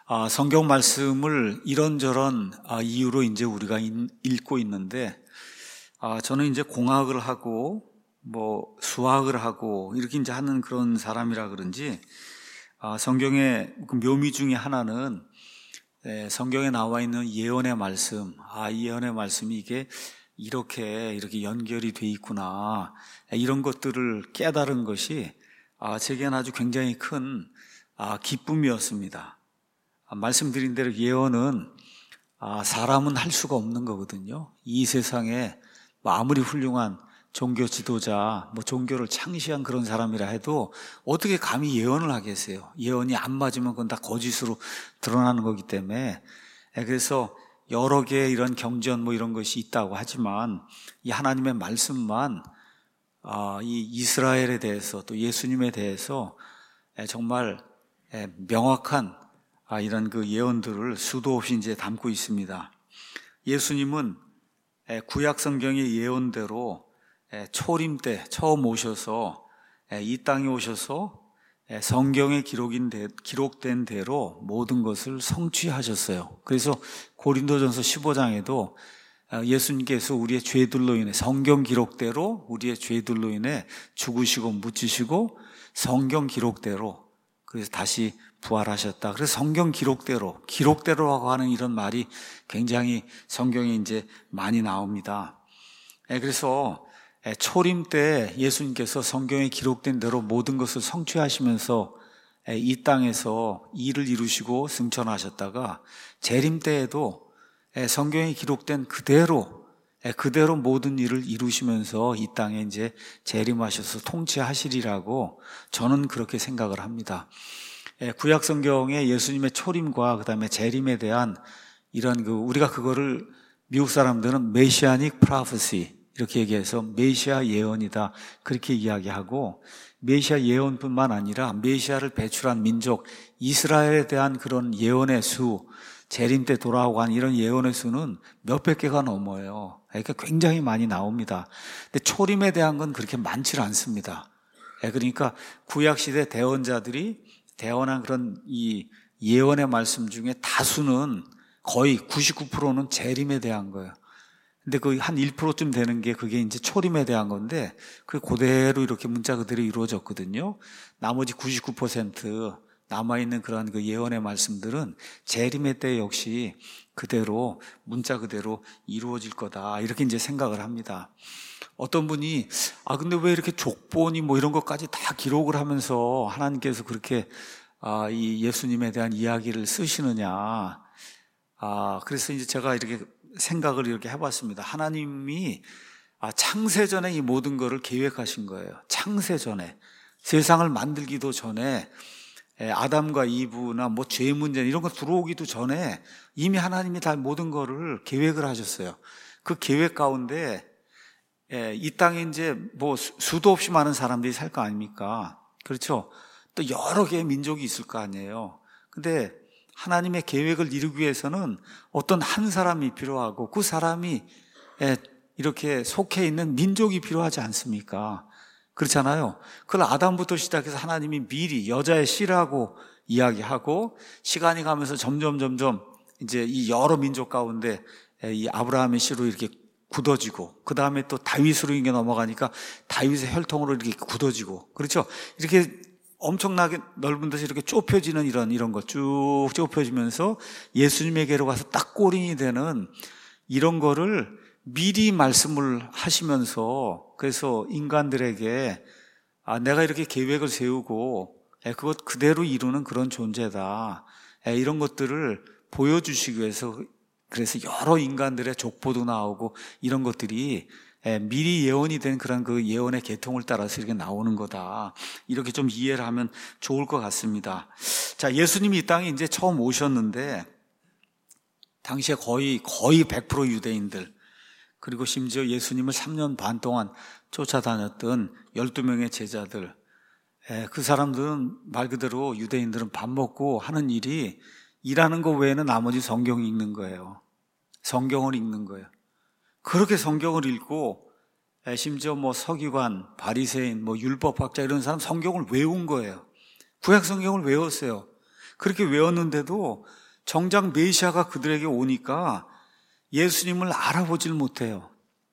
성경 말씀을 이런저런 이유로 이제 우리가 읽고 있는데, 저는 이제 공학을 하고 수학을 하고 이렇게 이제 하는 그런 사람이라 그런지, 성경의 그 묘미 중에 하나는 성경에 나와 있는 예언의 말씀, 이 예언의 말씀이 이게 이렇게 연결이 돼 있구나, 이런 것들을 깨달은 것이 제게는 아주 굉장히 큰 기쁨이었습니다. 말씀드린 대로 예언은 사람은 할 수가 없는 거거든요. 이 세상에 아무리 훌륭한 종교 지도자, 종교를 창시한 그런 사람이라 해도 어떻게 감히 예언을 하겠어요? 예언이 안 맞으면 그건 다 거짓으로 드러나는 거기 때문에. 그래서 여러 개의 이런 경전 이런 것이 있다고 하지만, 이 하나님의 말씀만 이 이스라엘에 대해서 또 예수님에 대해서 정말 명확한 이런 그 예언들을 수도 없이 이제 담고 있습니다. 예수님은 구약 성경의 예언대로 초림 때 처음 오셔서 이 땅에 오셔서 성경에 기록된 대로 모든 것을 성취하셨어요. 그래서 고린도전서 15장에도 예수님께서 우리의 죄들로 인해 성경 기록대로 우리의 죄들로 인해 죽으시고 묻히시고 성경 기록대로 그래서 다시 부활하셨다. 그래서 성경 기록대로라고 하는 이런 말이 굉장히 성경에 이제 많이 나옵니다. 그래서 초림 때 예수님께서 성경에 기록된 대로 모든 것을 성취하시면서 이 땅에서 일을 이루시고 승천하셨다가 재림 때에도 성경에 기록된 그대로 모든 일을 이루시면서 이 땅에 이제 재림하셔서 통치하시리라고 저는 그렇게 생각을 합니다. 구약 성경의 예수님의 초림과 그다음에 재림에 대한 이런 우리가 그거를 미국 사람들은 메시아닉 프로페시 이렇게 얘기해서 메시아 예언이다 그렇게 이야기하고, 메시아 예언뿐만 아니라 메시아를 배출한 민족 이스라엘에 대한 그런 예언의 수, 재림 때 돌아오고 한 이런 예언의 수는 몇백 개가 넘어요. 그러니까 굉장히 많이 나옵니다. 근데 초림에 대한 건 그렇게 많지 않습니다. 그러니까 구약시대 대언자들이 대언한 그런 이 예언의 말씀 중에 다수는 거의 99%는 재림에 대한 거예요. 근데 그 한 1%쯤 되는 게 그게 이제 초림에 대한 건데, 그게 그대로 이렇게 문자 그대로 이루어졌거든요. 나머지 99% 남아있는 그런 그 예언의 말씀들은 재림의 때 역시 그대로 문자 그대로 이루어질 거다 이렇게 이제 생각을 합니다. 어떤 분이 근데 왜 이렇게 족보니 이런 것까지 다 기록을 하면서 하나님께서 그렇게 이 예수님에 대한 이야기를 쓰시느냐. 그래서 이제 제가 이렇게 생각을 이렇게 해봤습니다. 하나님이 창세전에 이 모든 것을 계획하신 거예요. 창세전에, 세상을 만들기도 전에, 아담과 이브나 죄 문제 이런 거 들어오기도 전에 이미 하나님이 다 모든 거를 계획을 하셨어요. 그 계획 가운데 이 땅에 이제 수도 없이 많은 사람들이 살 거 아닙니까? 그렇죠? 또 여러 개의 민족이 있을 거 아니에요. 근데 하나님의 계획을 이루기 위해서는 어떤 한 사람이 필요하고, 그 사람이 이렇게 속해 있는 민족이 필요하지 않습니까? 그렇잖아요. 그걸 아담부터 시작해서 하나님이 미리 여자의 씨라고 이야기하고, 시간이 가면서 점점 이제 이 여러 민족 가운데 이 아브라함의 씨로 이렇게 굳어지고, 그 다음에 또 다윗으로 이게 넘어가니까 다윗의 혈통으로 이렇게 굳어지고, 그렇죠? 이렇게 엄청나게 넓은 데서 이렇게 좁혀지는 이런 것 쭉 좁혀지면서 예수님에게로 가서 딱 꼬린이 되는 이런 거를 미리 말씀을 하시면서, 그래서 인간들에게 내가 이렇게 계획을 세우고 그것 그대로 이루는 그런 존재다, 이런 것들을 보여주시기 위해서, 그래서 여러 인간들의 족보도 나오고 이런 것들이 미리 예언이 된 그런 그 예언의 계통을 따라서 이렇게 나오는 거다, 이렇게 좀 이해를 하면 좋을 것 같습니다. 자, 예수님이 이 땅에 이제 처음 오셨는데 당시에 거의 100% 유대인들, 그리고 심지어 예수님을 3년 반 동안 쫓아다녔던 12명의 제자들, 그 사람들은 말 그대로 유대인들은 밥 먹고 하는 일이 일하는 거 외에는 나머지 성경 읽는 거예요. 성경을 읽는 거예요. 그렇게 성경을 읽고, 심지어 서기관, 바리새인, 율법학자 이런 사람 성경을 외운 거예요. 구약 성경을 외웠어요. 그렇게 외웠는데도 정작 메시아가 그들에게 오니까 예수님을 알아보질 못해요.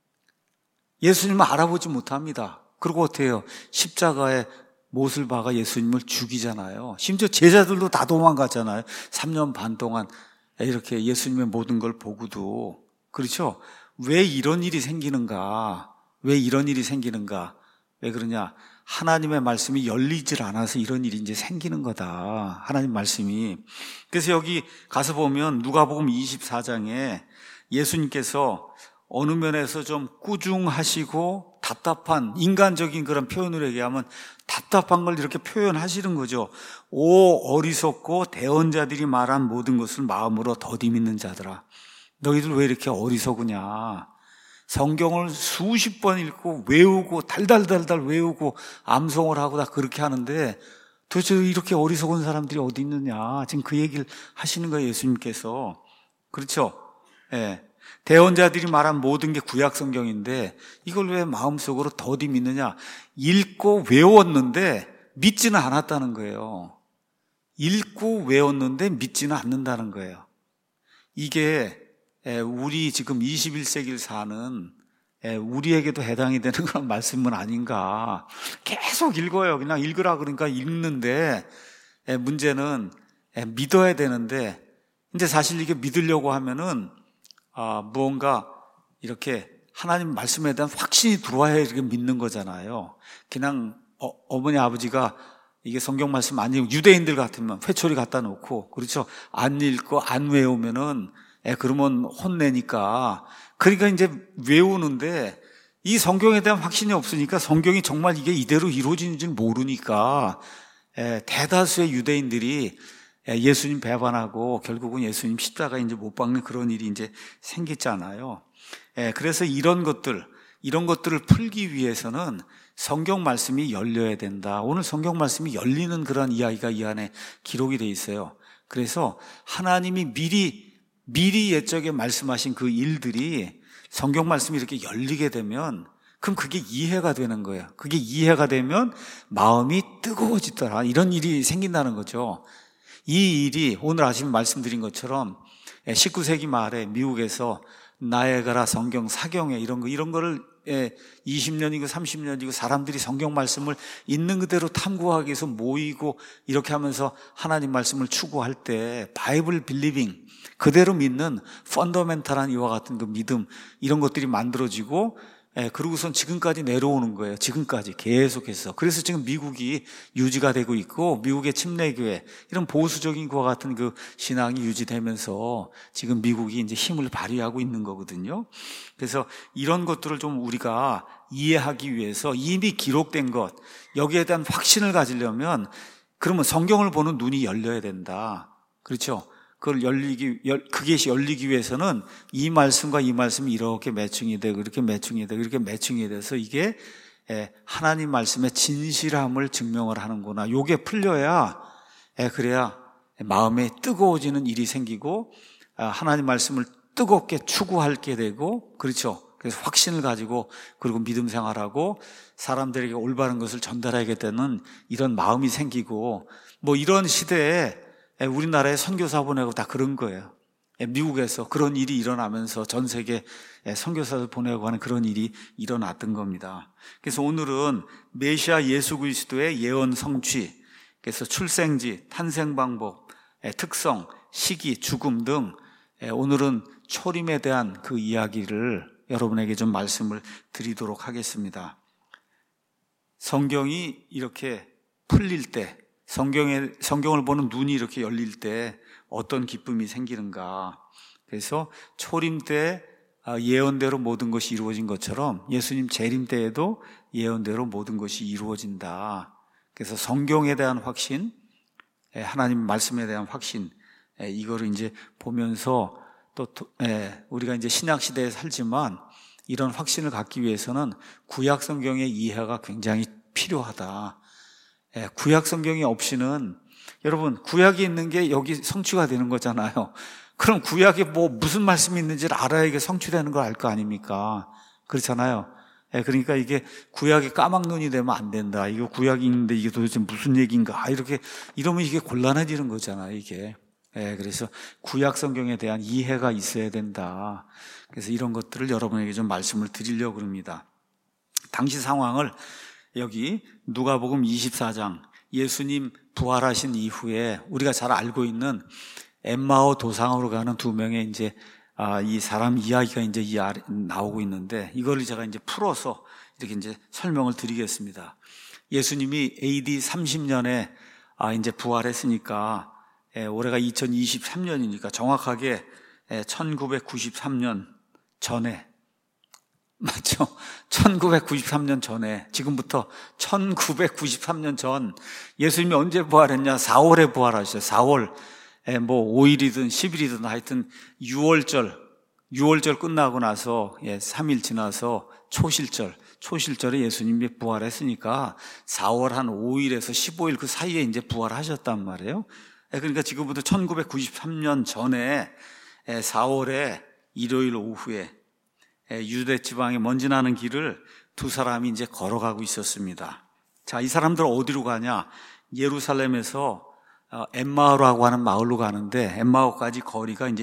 예수님을 알아보지 못합니다. 그리고 어떻게 해요? 십자가에 못을 박아 예수님을 죽이잖아요. 심지어 제자들도 다 도망갔잖아요. 3년 반 동안 이렇게 예수님의 모든 걸 보고도. 그렇죠? 왜 이런 일이 생기는가? 왜 이런 일이 생기는가? 왜 그러냐? 하나님의 말씀이 열리질 않아서 이런 일이 이제 생기는 거다. 하나님 말씀이. 그래서 여기 가서 보면 누가복음 24장에 예수님께서 어느 면에서 좀 꾸중하시고 답답한 인간적인 그런 표현으로 얘기하면 답답한 걸 이렇게 표현하시는 거죠. 오 어리석고 대언자들이 말한 모든 것을 마음으로 더디 믿는 자들아, 너희들 왜 이렇게 어리석으냐. 성경을 수십 번 읽고 외우고 달달달달 외우고 암송을 하고 다 그렇게 하는데 도대체 이렇게 어리석은 사람들이 어디 있느냐. 지금 그 얘기를 하시는 거예요, 예수님께서. 그렇죠? 예. 대언자들이 말한 모든 게 구약 성경인데 이걸 왜 마음속으로 더디 믿느냐. 읽고 외웠는데 믿지는 않았다는 거예요. 읽고 외웠는데 믿지는 않는다는 거예요. 이게 우리 지금 21세기를 사는 우리에게도 해당이 되는 그런 말씀은 아닌가. 계속 읽어요. 그냥 읽으라 그러니까 읽는데 문제는 믿어야 되는데 근데 사실 이게 믿으려고 하면은 무언가 이렇게 하나님 말씀에 대한 확신이 들어와야 이렇게 믿는 거잖아요. 그냥 어머니 아버지가 이게 성경 말씀 안 읽고 유대인들 같으면 회초리 갖다 놓고 그렇죠. 안 읽고 안 외우면은 그러면 혼내니까. 그러니까 이제 외우는데 이 성경에 대한 확신이 없으니까 성경이 정말 이게 이대로 이루어지는지는 모르니까 대다수의 유대인들이 예수님 배반하고 결국은 예수님 십자가 이제 못 박는 그런 일이 이제 생겼잖아요. 그래서 이런 것들을 풀기 위해서는 성경 말씀이 열려야 된다. 오늘 성경 말씀이 열리는 그런 이야기가 이 안에 기록이 돼 있어요. 그래서 하나님이 미리 옛적에 말씀하신 그 일들이 성경 말씀이 이렇게 열리게 되면 그럼 그게 이해가 되는 거예요. 그게 이해가 되면 마음이 뜨거워지더라. 이런 일이 생긴다는 거죠. 이 일이 오늘 아침에 말씀드린 것처럼 19세기 말에 미국에서 나야가라 성경 사경회 이런 거를 20년이고 30년이고 사람들이 성경 말씀을 있는 그대로 탐구하기 위해서 모이고 이렇게 하면서 하나님 말씀을 추구할 때 바이블 빌리빙 그대로 믿는 펀더멘탈한 이와 같은 그 믿음 이런 것들이 만들어지고 그러고선 지금까지 내려오는 거예요. 지금까지 계속해서. 그래서 지금 미국이 유지가 되고 있고 미국의 침례교회 이런 보수적인 그와 같은 그 신앙이 유지되면서 지금 미국이 이제 힘을 발휘하고 있는 거거든요. 그래서 이런 것들을 좀 우리가 이해하기 위해서 이미 기록된 것 여기에 대한 확신을 가지려면 그러면 성경을 보는 눈이 열려야 된다. 그렇죠? 그걸 그게 열리기 위해서는 이 말씀과 이 말씀이 이렇게 매칭이 되고 이렇게 매칭이 되고 이렇게 매칭이 돼서 이게 하나님 말씀의 진실함을 증명을 하는구나. 요게 풀려야 그래야 마음에 뜨거워지는 일이 생기고 하나님 말씀을 뜨겁게 추구하게 되고 그렇죠. 그래서 확신을 가지고 그리고 믿음 생활하고 사람들에게 올바른 것을 전달하게 되는 이런 마음이 생기고 뭐 이런 시대에 우리나라에 선교사 보내고 다 그런 거예요. 미국에서 그런 일이 일어나면서 전 세계 선교사들 보내고 하는 그런 일이 일어났던 겁니다. 그래서 오늘은 메시아 예수 그리스도의 예언 성취, 그래서 출생지, 탄생 방법, 특성, 시기, 죽음 등 오늘은 초림에 대한 그 이야기를 여러분에게 좀 말씀을 드리도록 하겠습니다. 성경이 이렇게 풀릴 때 성경을 보는 눈이 이렇게 열릴 때 어떤 기쁨이 생기는가. 그래서 초림 때 예언대로 모든 것이 이루어진 것처럼 예수님 재림 때에도 예언대로 모든 것이 이루어진다. 그래서 성경에 대한 확신, 하나님 말씀에 대한 확신, 이거를 이제 보면서 또 우리가 이제 신약 시대에 살지만 이런 확신을 갖기 위해서는 구약 성경의 이해가 굉장히 필요하다. 구약 성경이 없이는 여러분 구약이 있는 게 여기 성취가 되는 거잖아요. 그럼 구약에 무슨 말씀이 있는지를 알아야 이게 성취되는 걸 알 거 아닙니까? 그렇잖아요. 그러니까 이게 구약이 까막눈이 되면 안 된다. 이거 구약이 있는데 이게 도대체 무슨 얘기인가. 이러면 이게 곤란해지는 거잖아요, 이게. 그래서 구약 성경에 대한 이해가 있어야 된다. 그래서 이런 것들을 여러분에게 좀 말씀을 드리려고 합니다. 당시 상황을 여기 누가복음 24장 예수님 부활하신 이후에 우리가 잘 알고 있는 엠마오 도상으로 가는 두 명의 이제 이 사람 이야기가 이제 나오고 있는데 이걸 제가 이제 풀어서 이렇게 이제 설명을 드리겠습니다. 예수님이 AD 30년에 이제 부활했으니까 올해가 2023년이니까 정확하게 1993년 전에 맞죠? 1993년 전에 지금부터 1993년 전 예수님이 언제 부활했냐? 4월에 부활하셨어요. 4월 뭐 5일이든 10일이든 하여튼 6월절 끝나고 나서 3일 지나서 초실절에 예수님이 부활했으니까 4월 한 5일에서 15일 그 사이에 이제 부활하셨단 말이에요. 그러니까 지금부터 1993년 전에 4월에 일요일 오후에 유대 지방에 먼지 나는 길을 두 사람이 이제 걸어가고 있었습니다. 자, 이 사람들 어디로 가냐? 예루살렘에서 엠마오라고 하는 마을로 가는데 엠마오까지 거리가 이제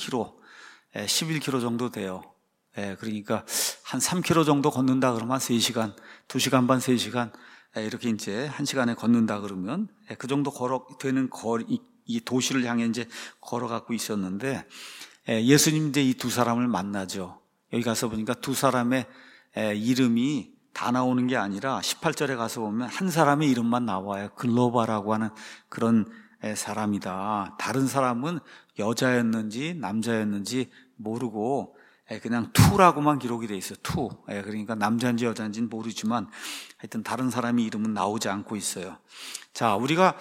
11km 정도 돼요. 그러니까 한 3km 정도 걷는다 그러면 3시간, 2시간 반, 3시간 이렇게 이제 1시간에 걷는다 그러면 그 정도 되는 거리, 이 도시를 향해 이제 걸어가고 있었는데 예수님 이제 이 두 사람을 만나죠. 여기 가서 보니까 두 사람의 이름이 다 나오는 게 아니라 18절에 가서 보면 한 사람의 이름만 나와요. 글로바라고 하는 그런 사람이다. 다른 사람은 여자였는지 남자였는지 모르고 그냥 투라고만 기록이 돼 있어요. 투. 그러니까 남자인지 여자인지는 모르지만 하여튼 다른 사람의 이름은 나오지 않고 있어요. 자, 우리가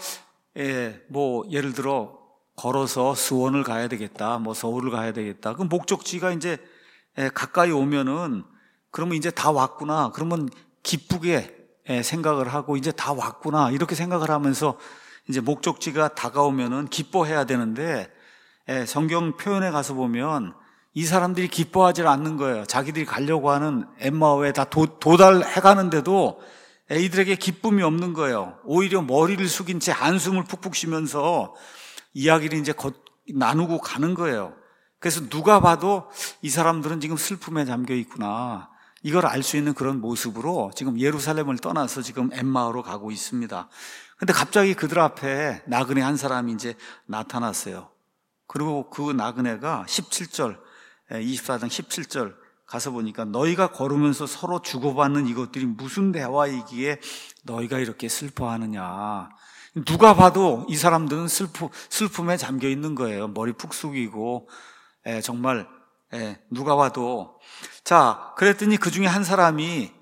뭐 예를 들어 걸어서 수원을 가야 되겠다, 뭐 서울을 가야 되겠다. 그 목적지가 이제 가까이 오면은 그러면 이제 다 왔구나. 그러면 기쁘게 생각을 하고 이제 다 왔구나. 이렇게 생각을 하면서 이제 목적지가 다가오면은 기뻐해야 되는데 성경 표현에 가서 보면 이 사람들이 기뻐하지 않는 거예요. 자기들이 가려고 하는 엠마오에 다 도달해 가는데도 이들에게 기쁨이 없는 거예요. 오히려 머리를 숙인 채 한숨을 푹푹 쉬면서 이야기를 이제 나누고 가는 거예요. 그래서 누가 봐도 이 사람들은 지금 슬픔에 잠겨 있구나. 이걸 알 수 있는 그런 모습으로 지금 예루살렘을 떠나서 지금 엠마오로 가고 있습니다. 근데 갑자기 그들 앞에 나그네 한 사람이 이제 나타났어요. 그리고 그 나그네가 17절, 24장 17절 가서 보니까 너희가 걸으면서 서로 주고받는 이것들이 무슨 대화이기에 너희가 이렇게 슬퍼하느냐. 누가 봐도 이 사람들은 슬픔에 잠겨 있는 거예요. 머리 푹 숙이고 정말 누가 봐도. 자, 그랬더니 그 중에 한 사람이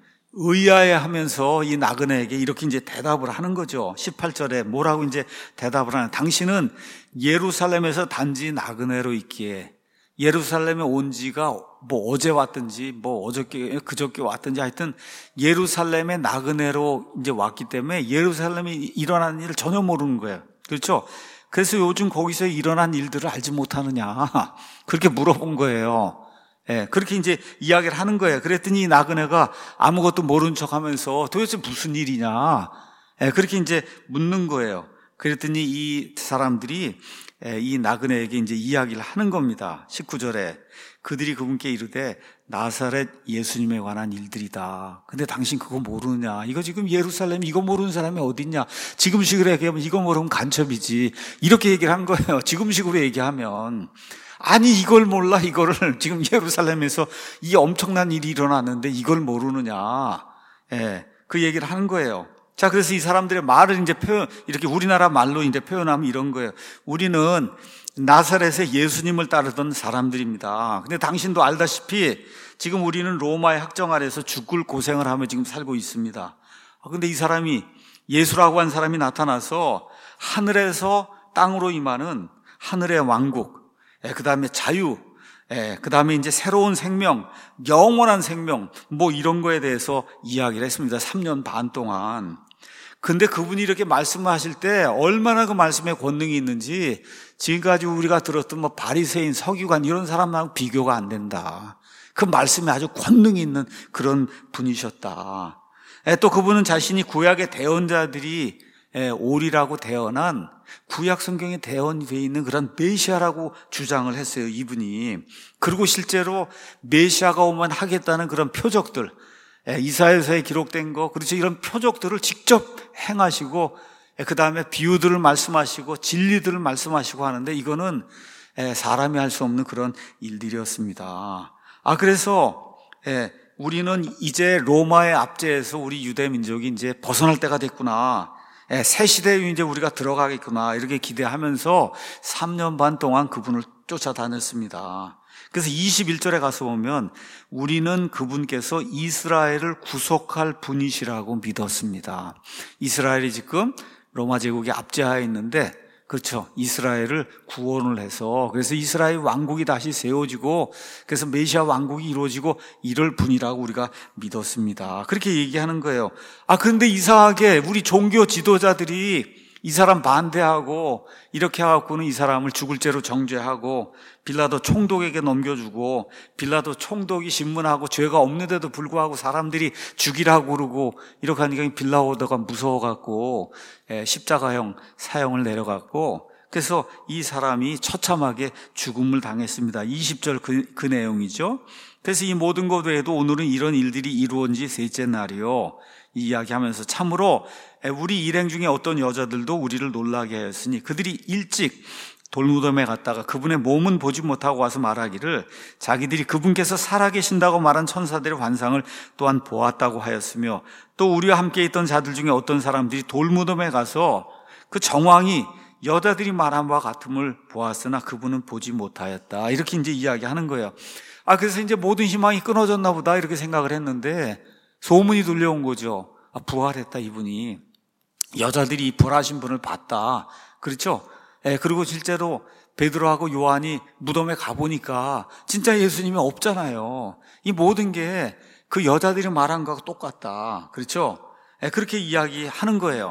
의아해하면서 이 나그네에게 이렇게 이제 대답을 하는 거죠. 18절에 뭐라고 이제 대답을 하냐. 당신은 예루살렘에서 단지 나그네로 있기에 예루살렘에 온 지가 뭐 어제 왔든지 뭐 어저께 그저께 왔든지 하여튼 예루살렘에 나그네로 이제 왔기 때문에 예루살렘에 일어난 일을 전혀 모르는 거예요. 그렇죠? 그래서 요즘 거기서 일어난 일들을 알지 못하느냐. 그렇게 물어본 거예요. 그렇게 이제 이야기를 하는 거예요. 그랬더니 이 나그네가 아무것도 모른 척 하면서 도대체 무슨 일이냐. 그렇게 이제 묻는 거예요. 그랬더니 이 사람들이 이 나그네에게 이제 이야기를 하는 겁니다. 19절에 그들이 그분께 이르되 나사렛 예수님에 관한 일들이다. 근데 당신 그거 모르느냐? 이거 지금 예루살렘 이거 모르는 사람이 어딨냐? 지금식으로 얘기하면 이거 모르면 간첩이지. 이렇게 얘기를 한 거예요. 지금식으로 얘기하면. 아니 이걸 몰라. 이거를 지금 예루살렘에서 이 엄청난 일이 일어났는데 이걸 모르느냐? 그 얘기를 하는 거예요. 자, 그래서 이 사람들의 말을 이제 이렇게 우리나라 말로 이제 표현하면 이런 거예요. 우리는 나사렛에 예수님을 따르던 사람들입니다. 근데 당신도 알다시피 지금 우리는 로마의 학정 아래서 죽을 고생을 하며 지금 살고 있습니다. 근데 이 사람이 예수라고 한 사람이 나타나서 하늘에서 땅으로 임하는 하늘의 왕국, 그 다음에 자유, 그 다음에 이제 새로운 생명, 영원한 생명, 뭐 이런 거에 대해서 이야기를 했습니다. 3년 반 동안. 근데 그분이 이렇게 말씀하실 때 얼마나 그 말씀에 권능이 있는지 지금까지 우리가 들었던 뭐 바리새인, 서기관 이런 사람하고 비교가 안 된다. 그 말씀에 아주 권능이 있는 그런 분이셨다. 또 그분은 자신이 구약의 대언자들이 오리라고 대언한 구약 성경에 대언이 되어 있는 그런 메시아라고 주장을 했어요, 이분이. 그리고 실제로 메시아가 오면 하겠다는 그런 표적들, 이사야서에 기록된 거, 그렇죠, 이런 표적들을 직접 행하시고, 그 다음에 비유들을 말씀하시고 진리들을 말씀하시고 하는데, 이거는 사람이 할 수 없는 그런 일들이었습니다. 그래서 우리는 이제 로마의 압제에서 우리 유대 민족이 이제 벗어날 때가 됐구나, 새 시대에 이제 우리가 들어가겠구나, 이렇게 기대하면서 3년 반 동안 그분을 쫓아다녔습니다. 그래서 21절에 가서 보면 우리는 그분께서 이스라엘을 구속할 분이시라고 믿었습니다. 이스라엘이 지금 로마 제국의 압제하에 있는데, 그렇죠, 이스라엘을 구원을 해서, 그래서 이스라엘 왕국이 다시 세워지고, 그래서 메시아 왕국이 이루어지고 이럴 분이라고 우리가 믿었습니다. 그렇게 얘기하는 거예요. 그런데 이상하게 우리 종교 지도자들이 이 사람 반대하고 이렇게 해갖고는 이 사람을 죽을 죄로 정죄하고 빌라도 총독에게 넘겨주고, 빌라도 총독이 신문하고 죄가 없는데도 불구하고 사람들이 죽이라고 그러고, 이렇게 하니까 빌라오더가 무서워갖고 십자가형 사형을 내려갖고, 그래서 이 사람이 처참하게 죽음을 당했습니다. 20절 그 내용이죠. 그래서 이 모든 것 외에도 오늘은 이런 일들이 이루어진 지 셋째 날이요, 이 이야기하면서 참으로 우리 일행 중에 어떤 여자들도 우리를 놀라게 하였으니 그들이 일찍 돌무덤에 갔다가 그분의 몸은 보지 못하고 와서 말하기를 자기들이 그분께서 살아계신다고 말한 천사들의 환상을 또한 보았다고 하였으며, 또 우리와 함께 있던 자들 중에 어떤 사람들이 돌무덤에 가서 그 정황이 여자들이 말한 바와 같음을 보았으나 그분은 보지 못하였다, 이렇게 이제 이야기하는 거예요. 그래서 이제 모든 희망이 끊어졌나 보다, 이렇게 생각을 했는데 소문이 들려온 거죠. 부활했다, 이분이. 여자들이 부활하신 분을 봤다, 그렇죠? 그리고 실제로 베드로하고 요한이 무덤에 가보니까 진짜 예수님이 없잖아요. 이 모든 게 그 여자들이 말한 거하고 똑같다, 그렇죠? 그렇게 이야기하는 거예요.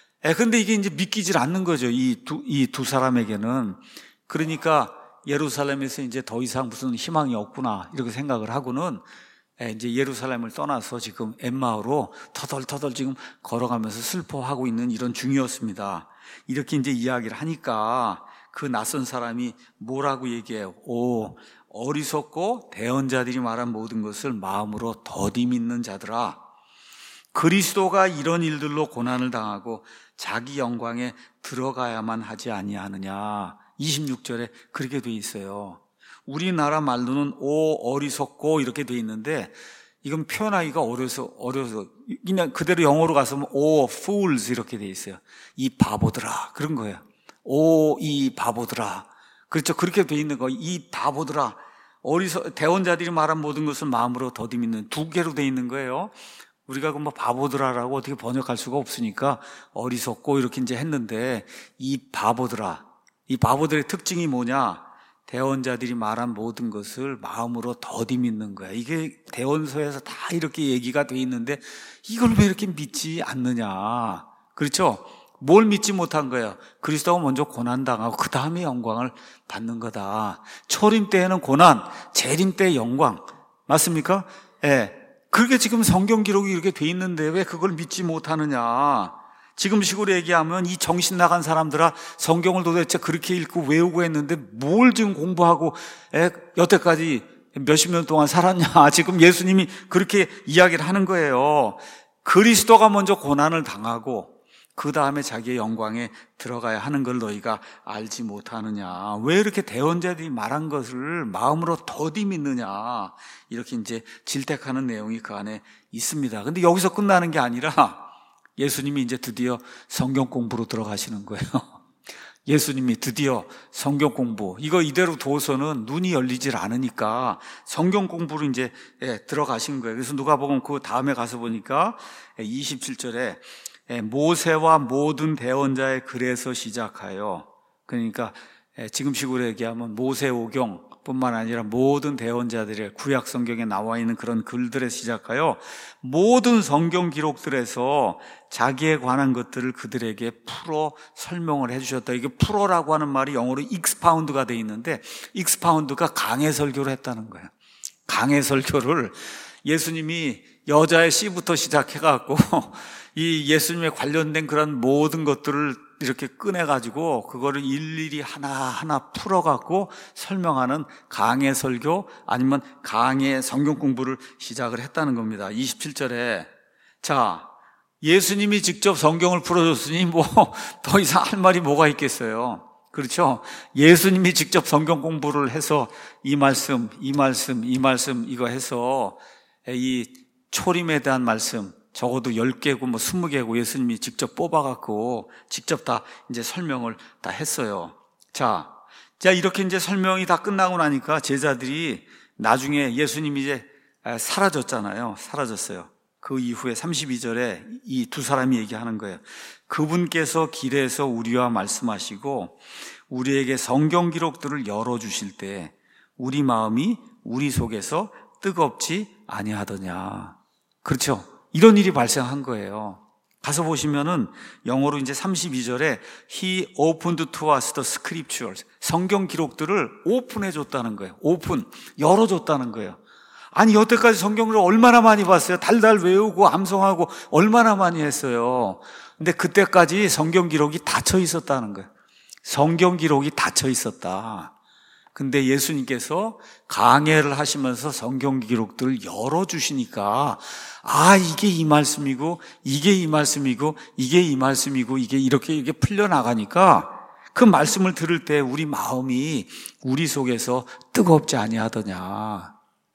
근데 이게 이제 믿기질 않는 거죠, 이 두 사람에게는. 그러니까 예루살렘에서 이제 더 이상 무슨 희망이 없구나, 이렇게 생각을 하고는 이제 예루살렘을 떠나서 지금 엠마오로 터덜터덜 지금 걸어가면서 슬퍼하고 있는 이런 중이었습니다. 이렇게 이제 이야기를 하니까 그 낯선 사람이 뭐라고 얘기해요? 어리석고 대언자들이 말한 모든 것을 마음으로 더디 믿는 자들아, 그리스도가 이런 일들로 고난을 당하고 자기 영광에 들어가야만 하지 아니하느냐. 26절에 그렇게 돼 있어요. 우리나라 말로는 어리석고 이렇게 돼 있는데, 이건 표현하기가 어려서 그냥 그대로 영어로 가서 fools 이렇게 돼 있어요. 이 바보들아, 그런 거예요. 이 바보들아, 그렇죠, 그렇게 돼 있는 거. 이 바보들아, 대언자들이 말한 모든 것을 마음으로 더디 믿는, 두 개로 돼 있는 거예요. 우리가 그 바보들아라고 어떻게 번역할 수가 없으니까 어리석고 이렇게 이제 했는데, 이 바보들아, 이 바보들의 특징이 뭐냐? 대언자들이 말한 모든 것을 마음으로 더디 믿는 거야. 이게 대언서에서 다 이렇게 얘기가 돼 있는데 이걸 왜 이렇게 믿지 않느냐, 그렇죠? 뭘 믿지 못한 거예요? 그리스도가 먼저 고난당하고 그 다음에 영광을 받는 거다. 초림 때에는 고난, 재림 때의 영광, 맞습니까? 그렇게 지금 성경 기록이 이렇게 돼 있는데 왜 그걸 믿지 못하느냐? 지금 식으로 얘기하면 이 정신 나간 사람들아, 성경을 도대체 그렇게 읽고 외우고 했는데 뭘 지금 공부하고 여태까지 몇십 년 동안 살았냐? 지금 예수님이 그렇게 이야기를 하는 거예요. 그리스도가 먼저 고난을 당하고 그 다음에 자기의 영광에 들어가야 하는 걸 너희가 알지 못하느냐? 왜 이렇게 대언자들이 말한 것을 마음으로 더디 믿느냐? 이렇게 이제 질책하는 내용이 그 안에 있습니다. 근데 여기서 끝나는 게 아니라 예수님이 이제 드디어 성경 공부로 들어가시는 거예요. 예수님이 드디어 성경 공부, 이거 이대로 두어서는 눈이 열리질 않으니까 성경 공부로 이제 들어가신 거예요. 그래서 누가복음 그 다음에 가서 보니까 27절에 모세와 모든 대언자의 글에서 시작하여, 그러니까 지금식으로 얘기하면 모세오경 뿐만 아니라 모든 대언자들의 구약 성경에 나와 있는 그런 글들에 시작하여 모든 성경 기록들에서 자기에 관한 것들을 그들에게 풀어 설명을 해주셨다. 이게 풀어라고 하는 말이 영어로 expound가 돼 있는데, expound가 강해 설교를 했다는 거예요. 강해 설교를 예수님이 여자의 씨부터 시작해갖고 이 예수님에 관련된 그런 모든 것들을 이렇게 꺼내가지고 그거를 일일이 하나하나 풀어갖고 설명하는 강해 설교 아니면 강해 성경 공부를 시작을 했다는 겁니다. 27절에 자, 예수님이 직접 성경을 풀어줬으니 뭐 더 이상 할 말이 뭐가 있겠어요. 그렇죠? 예수님이 직접 성경 공부를 해서 이 말씀 이거 해서 이 초림에 대한 말씀 적어도 10개고 뭐 20개고 예수님이 직접 뽑아갖고 직접 다 이제 설명을 다 했어요. 자, 이렇게 이제 설명이 다 끝나고 나니까 제자들이 나중에 예수님이 이제 사라졌잖아요. 사라졌어요. 그 이후에 32절에 이 두 사람이 얘기하는 거예요. 그분께서 길에서 우리와 말씀하시고 우리에게 성경 기록들을 열어주실 때 우리 마음이 우리 속에서 뜨겁지 아니하더냐. 그렇죠? 이런 일이 발생한 거예요. 가서 보시면은 영어로 이제 32절에 He opened to us the scriptures. 성경 기록들을 오픈해 줬다는 거예요. 열어줬다는 거예요. 아니 여태까지 성경을 얼마나 많이 봤어요. 달달 외우고 암송하고 얼마나 많이 했어요. 근데 그때까지 성경 기록이 닫혀 있었다는 거예요. 성경 기록이 닫혀 있었다. 근데 예수님께서 강해를 하시면서 성경 기록들을 열어주시니까 이게 이 말씀이고 이게 이 말씀이고 이게 이 말씀이고 이게 이렇게 풀려나가니까 그 말씀을 들을 때 우리 마음이 우리 속에서 뜨겁지 아니하더냐.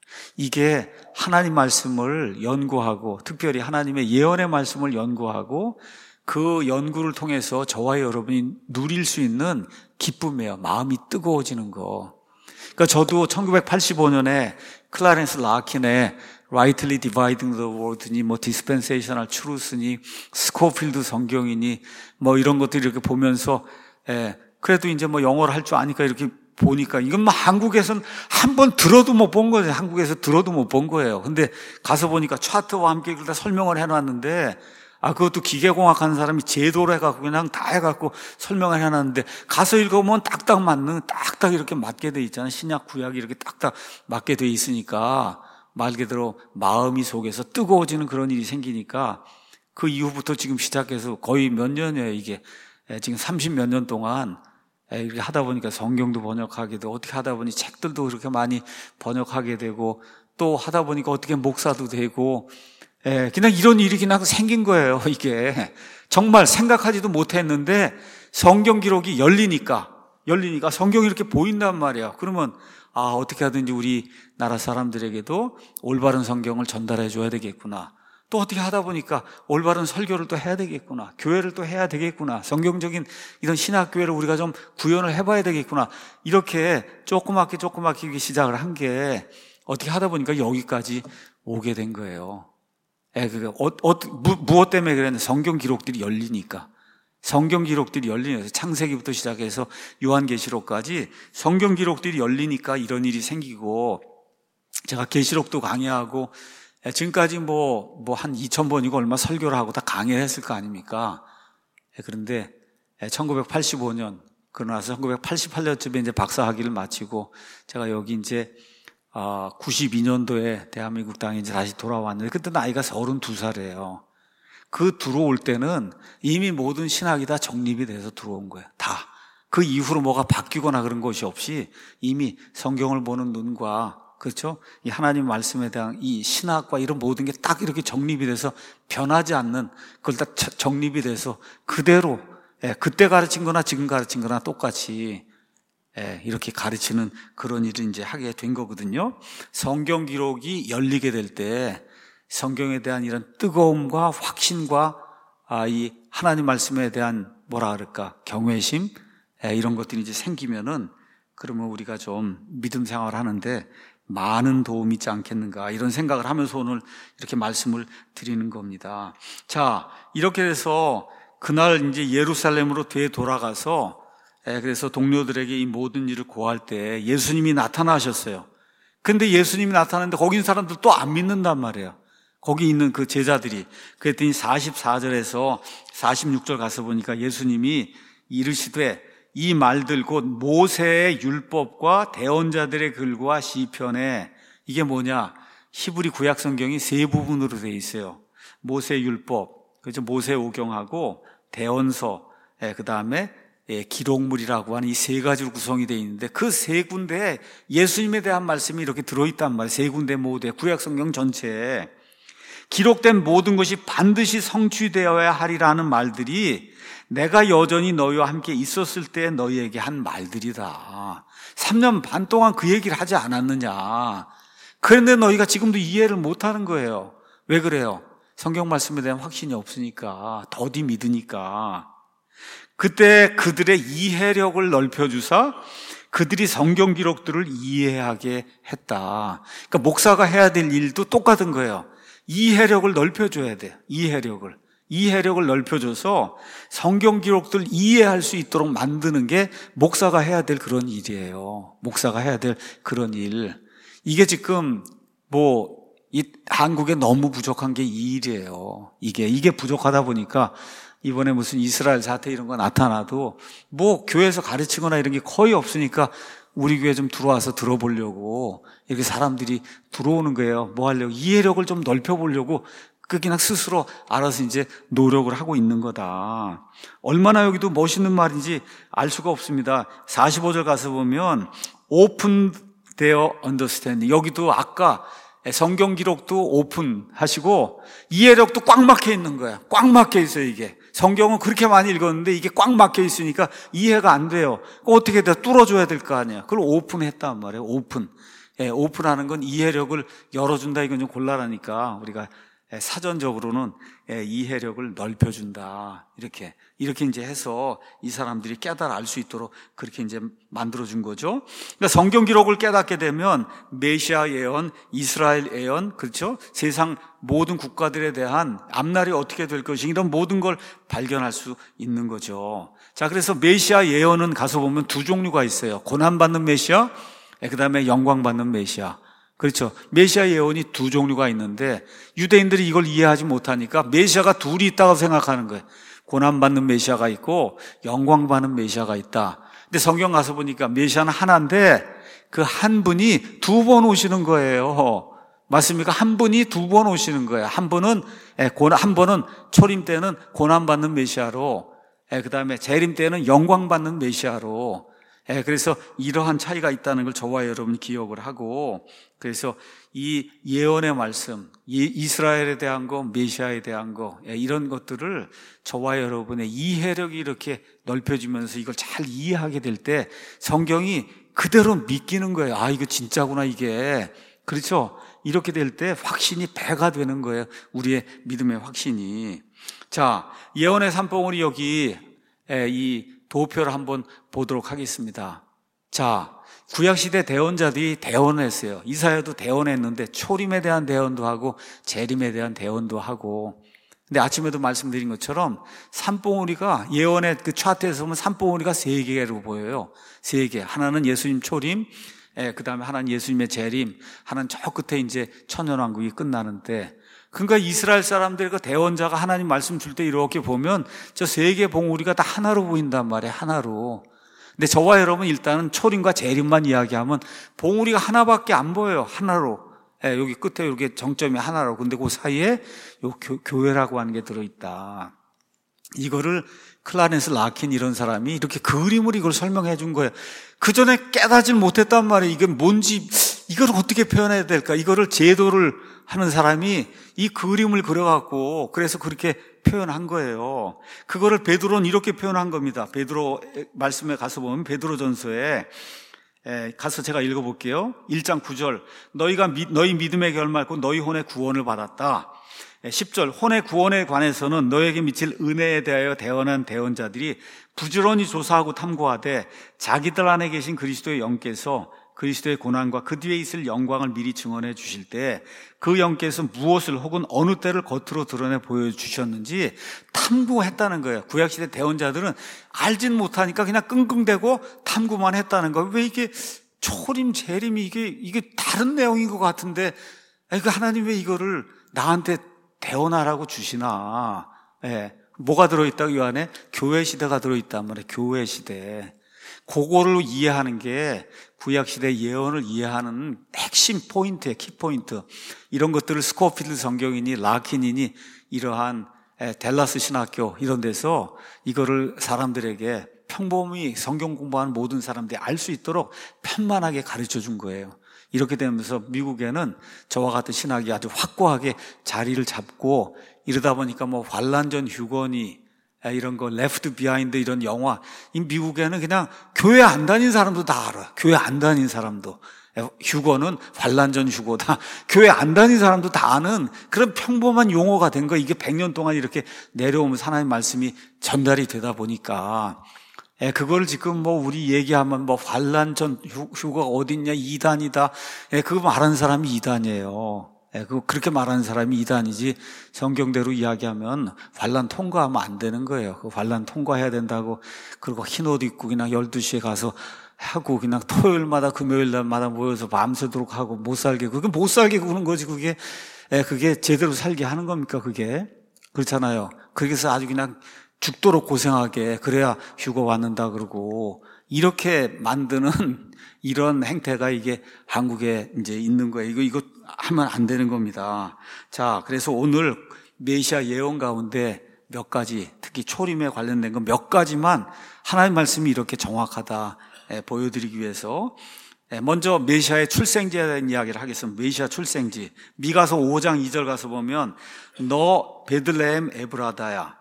이게 하나님 말씀을 연구하고 특별히 하나님의 예언의 말씀을 연구하고 그 연구를 통해서 저와 여러분이 누릴 수 있는 기쁨이에요. 마음이 뜨거워지는 거. 그러니까 저도 1985년에 클라렌스 라킨의 Rightly Dividing the Word니 뭐 Dispensational Truth니 스코필드 성경이니 뭐 이런 것들 이렇게 보면서 그래도 이제 뭐 영어를 할 줄 아니까 이렇게 보니까 이건 뭐 한국에서는 한 번 들어도 못 본 거예요. 한국에서 들어도 못 본 거예요. 근데 가서 보니까 차트와 함께 다 설명을 해놨는데 그것도 기계공학하는 사람이 제도로 해갖고 그냥 다 해갖고 설명을 해놨는데 가서 읽어보면 딱딱 맞는 딱딱 이렇게 맞게 돼 있잖아요. 신약 구약이 이렇게 딱딱 맞게 돼 있으니까 말 그대로 마음이 속에서 뜨거워지는 그런 일이 생기니까 그 이후부터 지금 시작해서 거의 몇 년이에요. 이게 지금 30몇 년 동안 이렇게 하다 보니까 성경도 번역하게 되고 어떻게 하다 보니 책들도 그렇게 많이 번역하게 되고 또 하다 보니까 어떻게 목사도 되고 그냥 이런 일이 그냥 생긴 거예요. 이게 정말 생각하지도 못했는데 성경 기록이 열리니까 성경이 이렇게 보인단 말이야. 그러면 어떻게 하든지 우리나라 사람들에게도 올바른 성경을 전달해 줘야 되겠구나. 또 어떻게 하다 보니까 올바른 설교를 또 해야 되겠구나. 교회를 또 해야 되겠구나. 성경적인 이런 신학교회를 우리가 좀 구현을 해봐야 되겠구나. 이렇게 조그맣게 시작을 한 게 어떻게 하다 보니까 여기까지 오게 된 거예요. 무엇 때문에 그랬는데 성경 기록들이 열리니까. 창세기부터 시작해서 요한계시록까지 성경 기록들이 열리니까 이런 일이 생기고 제가 계시록도 강의하고 지금까지 한 2000번이고 얼마 설교를 하고 다 강의를 했을 거 아닙니까? 그런데 1985년 그러고 나서 1988년쯤에 이제 박사학위를 마치고 제가 여기 이제 92년도에 대한민국 땅에 이제 다시 돌아왔는데 그때 나이가 32살이에요. 그 들어올 때는 이미 모든 신학이 다 정립이 돼서 들어온 거예요. 다. 그 이후로 뭐가 바뀌거나 그런 것이 없이 이미 성경을 보는 눈과 그렇죠? 이 하나님 말씀에 대한 이 신학과 이런 모든 게 딱 이렇게 정립이 돼서 변하지 않는 그걸 다 정립이 돼서 그대로 그때 가르친 거나 지금 가르친 거나 똑같이 이렇게 가르치는 그런 일을 이제 하게 된 거거든요. 성경 기록이 열리게 될 때 성경에 대한 이런 뜨거움과 확신과 이 하나님 말씀에 대한 경외심 이런 것들이 이제 생기면은 그러면 우리가 좀 믿음 생활을 하는데 많은 도움이 있지 않겠는가 이런 생각을 하면서 오늘 이렇게 말씀을 드리는 겁니다. 자, 이렇게 해서 그날 이제 예루살렘으로 되돌아가서 그래서 동료들에게 이 모든 일을 고할 때 예수님이 나타나셨어요. 근데 예수님이 나타났는데 거기 있는 사람들 또 안 믿는단 말이에요. 거기 있는 그 제자들이. 그랬더니 44절에서 46절 가서 보니까 예수님이 이르시되 이 말들 곧 모세의 율법과 대언자들의 글과 시편에 이게 뭐냐? 히브리 구약 성경이 세 부분으로 되어 있어요. 모세 율법, 그죠? 모세 오경하고 대언서, 그 다음에 기록물이라고 하는 이 세 가지로 구성이 되어 있는데 그 세 군데에 예수님에 대한 말씀이 이렇게 들어있단 말이에요. 세 군데 모두에 구약 성경 전체에 기록된 모든 것이 반드시 성취되어야 하리라는 말들이 내가 여전히 너희와 함께 있었을 때 너희에게 한 말들이다. 3년 반 동안 그 얘기를 하지 않았느냐. 그런데 너희가 지금도 이해를 못하는 거예요. 왜 그래요? 성경 말씀에 대한 확신이 없으니까, 더디 믿으니까. 그때 그들의 이해력을 넓혀주사 그들이 성경 기록들을 이해하게 했다. 그러니까 목사가 해야 될 일도 똑같은 거예요. 이해력을 넓혀줘야 돼요. 이해력을 넓혀줘서 성경 기록들 이해할 수 있도록 만드는 게 목사가 해야 될 그런 일이에요. 목사가 해야 될 그런 일. 이게 지금 이 한국에 너무 부족한 게 이 일이에요. 이게 부족하다 보니까 이번에 무슨 이스라엘 사태 이런 거 나타나도 교회에서 가르치거나 이런 게 거의 없으니까 우리 교회 좀 들어와서 들어보려고 이렇게 사람들이 들어오는 거예요. 뭐 하려고? 이해력을 좀 넓혀보려고 그냥 스스로 알아서 이제 노력을 하고 있는 거다. 얼마나 여기도 멋있는 말인지 알 수가 없습니다. 45절 가서 보면 open their understanding. 여기도 아까 성경 기록도 오픈하시고 이해력도 꽉 막혀 있는 거야. 꽉 막혀 있어요, 이게. 성경은 그렇게 많이 읽었는데 이게 꽉 막혀 있으니까 이해가 안 돼요. 어떻게 다 뚫어줘야 될 거 아니야. 그걸 오픈했단 말이에요. 오픈하는 건 이해력을 열어준다. 이건 좀 곤란하니까 우리가 사전적으로는 이해력을 넓혀준다. 이렇게 이제 해서 이 사람들이 깨달아 알 수 있도록 그렇게 이제 만들어준 거죠. 그러니까 성경 기록을 깨닫게 되면 메시아 예언, 이스라엘 예언, 그렇죠? 세상 모든 국가들에 대한 앞날이 어떻게 될 것인가 이런 모든 걸 발견할 수 있는 거죠. 자, 그래서 메시아 예언은 가서 보면 두 종류가 있어요. 고난받는 메시아, 그 다음에 영광받는 메시아. 그렇죠. 메시아 예언이 두 종류가 있는데 유대인들이 이걸 이해하지 못하니까 메시아가 둘이 있다고 생각하는 거예요. 고난받는 메시아가 있고 영광받는 메시아가 있다. 근데 성경 가서 보니까 메시아는 하나인데 그 한 분이 두 번 오시는 거예요. 맞습니까? 한 분이 두 번 오시는 거예요. 한 번은 초림 때는 고난받는 메시아로, 그 다음에 재림 때는 영광받는 메시아로. 그래서 이러한 차이가 있다는 걸 저와 여러분이 기억을 하고, 그래서 이 예언의 말씀, 이스라엘에 대한 거, 메시아에 대한 거, 이런 것들을 저와 여러분의 이해력이 이렇게 넓혀지면서 이걸 잘 이해하게 될 때 성경이 그대로 믿기는 거예요. 아, 이거 진짜구나, 이게. 그렇죠? 이렇게 될 때 확신이 배가 되는 거예요. 우리의 믿음의 확신이. 자, 예언의 산봉우리 여기 이 도표를 한번 보도록 하겠습니다. 자, 구약시대 대언자들이 대언을 했어요. 이사야도 대언했는데 초림에 대한 대언도 하고 재림에 대한 대언도 하고. 근데 아침에도 말씀드린 것처럼 산봉우리가 예언의 그 차트에서 보면 산봉우리가 세 개로 보여요. 세 개. 하나는 예수님 초림, 그 다음에 하나는 예수님의 재림, 하나는 저 끝에 이제 천년왕국이 끝나는데, 그러니까 이스라엘 사람들 그 대언자가 하나님 말씀 줄 때 이렇게 보면 저 세 개 봉우리가 다 하나로 보인단 말이에요. 하나로. 근데 저와 여러분 일단은 초림과 재림만 이야기하면 봉우리가 하나밖에 안 보여요. 하나로. 여기 끝에 이렇게 정점이 하나로. 근데 그 사이에 요 교회라고 하는 게 들어있다. 이거를 클라렌스 라킨 이런 사람이 이렇게 그림으로 이걸 설명해 준 거예요. 그 전에 깨닫지 못했단 말이에요. 이게 뭔지, 이걸 어떻게 표현해야 될까? 이거를 제도를 하는 사람이 이 그림을 그려갖고 그래서 그렇게 표현한 거예요. 그거를 베드로는 이렇게 표현한 겁니다. 베드로 말씀에 가서 보면 베드로전서에 가서 제가 읽어볼게요. 1장 9절 너희 믿음의 결말고 너희 혼의 구원을 받았다. 10절 혼의 구원에 관해서는 너에게 미칠 은혜에 대하여 대언한 대언자들이 부지런히 조사하고 탐구하되 자기들 안에 계신 그리스도의 영께서 그리스도의 고난과 그 뒤에 있을 영광을 미리 증언해 주실 때 그 영께서 무엇을 혹은 어느 때를 겉으로 드러내 보여주셨는지 탐구했다는 거예요. 구약시대 대언자들은 알진 못하니까 그냥 끙끙대고 탐구만 했다는 거예요. 왜 이게 초림, 재림이 이게 다른 내용인 것 같은데 하나님 왜 이거를 나한테 대언하라고 주시나. 뭐가 들어있다고 이 안에? 교회 시대가 들어있단 말이에요. 교회 시대. 그거를 이해하는 게 구약시대 예언을 이해하는 핵심 포인트예요. 키포인트. 이런 것들을 스코필드 성경이니 라킨이니 이러한 댈러스 신학교 이런 데서 이거를 사람들에게 평범히 성경 공부하는 모든 사람들이 알 수 있도록 편만하게 가르쳐 준 거예요. 이렇게 되면서 미국에는 저와 같은 신학이 아주 확고하게 자리를 잡고 이러다 보니까 뭐 환란전 휴거니 이런 거 레프트 비하인드 이런 영화 이 미국에는 그냥 교회 안 다닌 사람도 다 알아. 교회 안 다닌 사람도 휴거는 환란전 휴거다. 교회 안 다닌 사람도 다 아는 그런 평범한 용어가 된 거. 이게 100년 동안 이렇게 내려오면서 하나님의 말씀이 전달이 되다 보니까 그걸 지금 뭐 우리 얘기하면 뭐 환란전 휴거가 어딨냐 이단이다. 그거 말하는 사람이 이단이에요. 그렇게 말하는 사람이 이단이지 성경대로 이야기하면 환란 통과하면 안 되는 거예요. 그 환란 통과해야 된다고 그리고 흰 옷 입고 그냥 12시에 가서 하고 그냥 토요일마다 금요일날마다 모여서 밤새도록 하고 못 살게 그게 못 살게 구는 거지 그게 제대로 살게 하는 겁니까 그게 그렇잖아요. 그래서 아주 그냥 죽도록 고생하게 그래야 휴거 받는다 그러고 이렇게 만드는 이런 행태가 이게 한국에 이제 있는 거예요. 이거 하면 안 되는 겁니다. 자, 그래서 오늘 메시아 예언 가운데 몇 가지 특히 초림에 관련된 거 몇 가지만 하나님 말씀이 이렇게 정확하다 보여드리기 위해서 먼저 메시아의 출생지에 대한 이야기를 하겠습니다. 메시아 출생지 미가서 5장 2절 가서 보면 너 베들레헴 에브라다야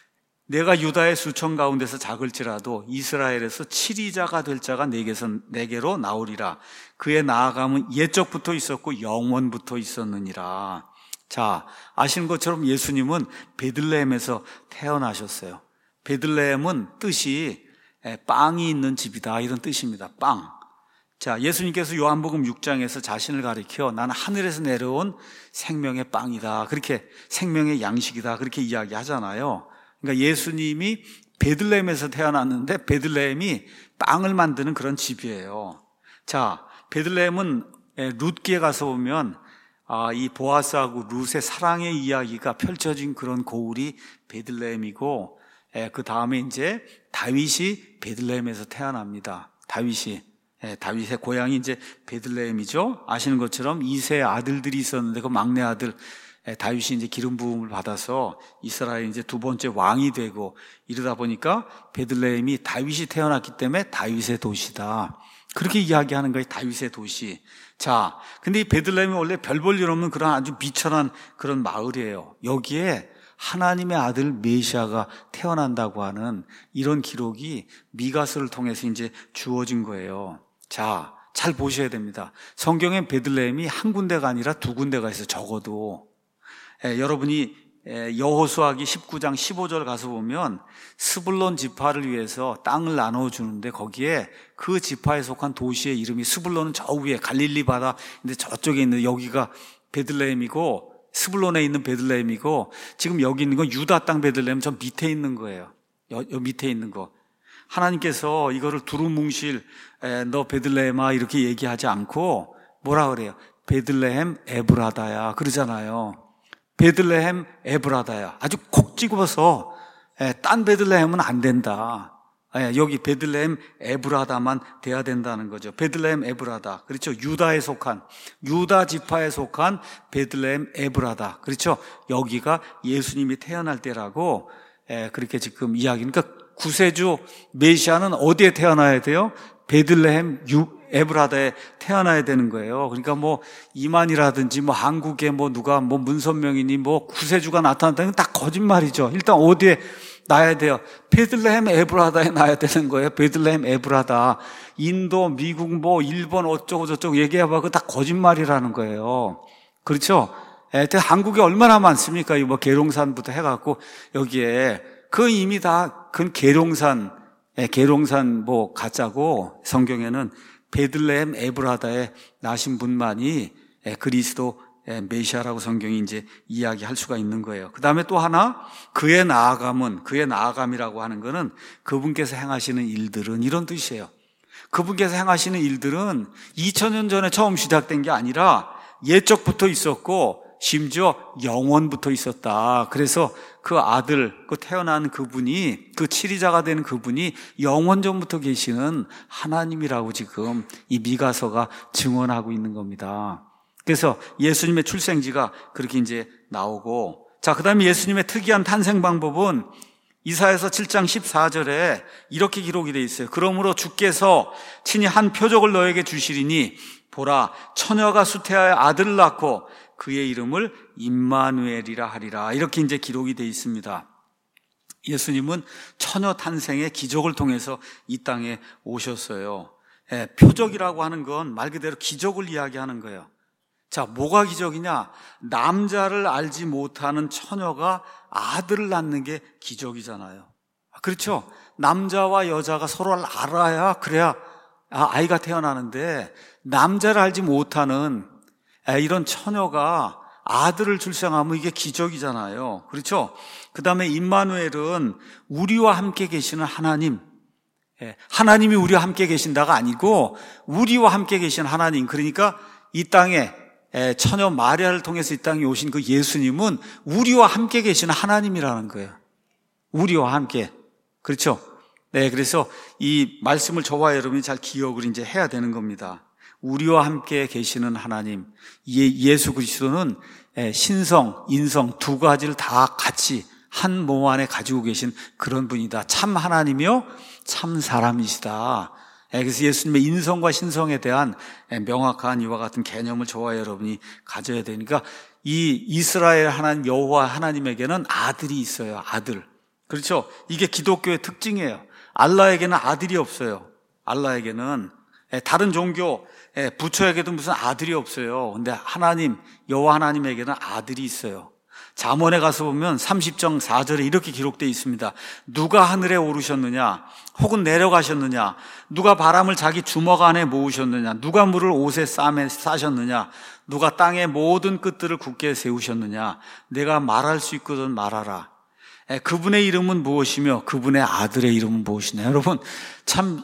내가 유다의 수천 가운데서 작을지라도 이스라엘에서 치리자가 될 자가 내게로 나오리라. 그의 나아감은 옛적부터 있었고 영원부터 있었느니라. 자, 아시는 것처럼 예수님은 베들레헴에서 태어나셨어요. 베들레헴은 뜻이 빵이 있는 집이다 이런 뜻입니다. 빵. 자, 예수님께서 요한복음 6장에서 자신을 가리켜 나는 하늘에서 내려온 생명의 빵이다. 그렇게 생명의 양식이다. 그렇게 이야기하잖아요. 그러니까 예수님이 베들레헴에서 태어났는데 베들레헴이 빵을 만드는 그런 집이에요. 자, 베들레헴은 룻기에 가서 보면 이 보아스하고 룻의 사랑의 이야기가 펼쳐진 그런 고을이 베들레헴이고 그 다음에 이제 다윗이 베들레헴에서 태어납니다. 다윗의 고향이 이제 베들레헴이죠. 아시는 것처럼 이세 아들들이 있었는데 그 막내 아들 다윗이 이제 기름 부음을 받아서 이스라엘 이제 두 번째 왕이 되고 이러다 보니까 베들레헴이 다윗이 태어났기 때문에 다윗의 도시다. 그렇게 이야기하는 거예요. 다윗의 도시. 자, 근데 이 베들레헴이 원래 별 볼 일 없는 그런 아주 비천한 그런 마을이에요. 여기에 하나님의 아들 메시아가 태어난다고 하는 이런 기록이 미가서를 통해서 이제 주어진 거예요. 자, 잘 보셔야 됩니다. 성경엔 베들레헴이 한 군데가 아니라 두 군데가 있어요. 적어도. 여러분이 여호수아기 19장 15절 가서 보면 스불론 지파를 위해서 땅을 나눠주는데 거기에 그 지파에 속한 도시의 이름이 스불론은 저 위에 갈릴리 바다 근데 저쪽에 있는 여기가 베들레헴이고 스불론에 있는 베들레헴이고 지금 여기 있는 건 유다 땅 베들레헴 저 밑에 있는 거예요. 여 밑에 있는 거. 하나님께서 이거를 두루뭉실 너 베들레헴아 이렇게 얘기하지 않고 뭐라 그래요? 베들레헴 에브라다야 그러잖아요. 베들레헴 에브라다야. 아주 콕 집어서 딴 베들레헴은 안 된다. 여기 베들레헴 에브라다만 돼야 된다는 거죠. 베들레헴 에브라다. 그렇죠. 유다에 속한 유다 지파에 속한 베들레헴 에브라다. 그렇죠. 여기가 예수님이 태어날 때라고 그렇게 지금 이야기니까 구세주 메시아는 어디에 태어나야 돼요? 베들레헴 에브라다에 태어나야 되는 거예요. 그러니까 뭐 이만이라든지 뭐 한국에 뭐 누가 뭐 문선명이니 뭐 구세주가 나타났다는 건 다 거짓말이죠. 일단 어디에 나야 돼요? 베들레헴 에브라다에 나야 되는 거예요. 베들레헴 에브라다. 인도, 미국, 뭐 일본 어쩌고 저쩌고 얘기해봐. 그거 다 거짓말이라는 거예요. 그렇죠? 한국에 얼마나 많습니까? 뭐 계룡산부터 해갖고 여기에 그 이미 다 그건 계룡산 뭐 가짜고 성경에는 베들레헴 에브라다에 나신 분만이 그리스도 메시아라고 성경이 이제 이야기할 수가 있는 거예요. 그 다음에 또 하나 그의 나아감이라고 하는 거는 그분께서 행하시는 일들은 이런 뜻이에요. 그분께서 행하시는 일들은 2000년 전에 처음 시작된 게 아니라 옛적부터 있었고 심지어 영원부터 있었다. 그래서 그 아들, 그 태어난 그분이, 그 치리자가 되는 그분이 영원전부터 계시는 하나님이라고 지금 이 미가서가 증언하고 있는 겁니다. 그래서 예수님의 출생지가 그렇게 이제 나오고, 자, 그 다음에 예수님의 특이한 탄생 방법은 이사야서 7장 14절에 이렇게 기록이 되어 있어요. 그러므로 주께서 친히 한 표적을 너에게 주시리니 보라, 처녀가 수태하여 아들을 낳고 그의 이름을 임마누엘이라 하리라. 이렇게 이제 기록이 되어 있습니다. 예수님은 처녀 탄생의 기적을 통해서 이 땅에 오셨어요. 표적이라고 하는 건 말 그대로 기적을 이야기하는 거예요. 자, 뭐가 기적이냐? 남자를 알지 못하는 처녀가 아들을 낳는 게 기적이잖아요. 그렇죠? 남자와 여자가 서로를 알아야, 그래야 아이가 태어나는데, 남자를 알지 못하는 이런 처녀가 아들을 출생하면 이게 기적이잖아요. 그렇죠? 그 다음에 임마누엘은 우리와 함께 계시는 하나님, 하나님이 우리와 함께 계신다가 아니고 우리와 함께 계신 하나님, 그러니까 이 땅에 처녀 마리아를 통해서 이 땅에 오신 그 예수님은 우리와 함께 계시는 하나님이라는 거예요. 우리와 함께. 그렇죠? 네, 그래서 이 말씀을 저와 여러분이 잘 기억을 이제 해야 되는 겁니다. 우리와 함께 계시는 하나님, 예수 그리스도는 신성, 인성 두 가지를 다 같이 한 몸 안에 가지고 계신 그런 분이다. 참 하나님이요, 참 사람이시다. 그래서 예수님의 인성과 신성에 대한 명확한 이와 같은 개념을 저와 여러분이 가져야 되니까, 이 이스라엘 하나님 여호와 하나님에게는 아들이 있어요. 아들. 그렇죠? 이게 기독교의 특징이에요. 알라에게는 아들이 없어요. 알라에게는. 다른 종교 부처에게도 무슨 아들이 없어요. 근데 하나님, 여호와 하나님에게는 아들이 있어요. 잠언에 가서 보면 30장 4절에 이렇게 기록되어 있습니다. 누가 하늘에 오르셨느냐, 혹은 내려가셨느냐, 누가 바람을 자기 주먹 안에 모으셨느냐, 누가 물을 옷에 싸셨느냐, 누가 땅의 모든 끝들을 굳게 세우셨느냐, 내가 말할 수 있거든 말하라. 그분의 이름은 무엇이며 그분의 아들의 이름은 무엇이냐. 여러분, 참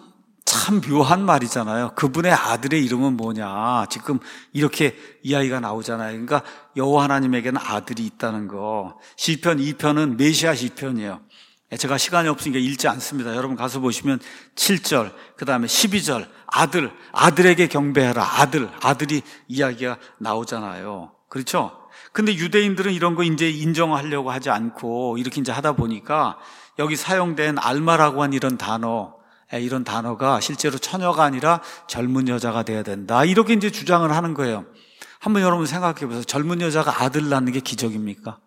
묘한 말이잖아요. 그분의 아들의 이름은 뭐냐. 지금 이렇게 이야기가 나오잖아요. 그러니까 여호와 하나님에게는 아들이 있다는 거. 시편 2편은 메시아 시편이에요. 제가 시간이 없으니까 읽지 않습니다. 여러분 가서 보시면 7절, 그 다음에 12절, 아들에게 경배하라. 아들이 이야기가 나오잖아요. 그렇죠? 근데 유대인들은 이런 거 이제 인정하려고 하지 않고 이렇게 이제 하다 보니까 여기 사용된 알마라고 한 이런 단어가 실제로 처녀가 아니라 젊은 여자가 돼야 된다. 이렇게 이제 주장을 하는 거예요. 한번 여러분 생각해 보세요. 젊은 여자가 아들 낳는 게 기적입니까?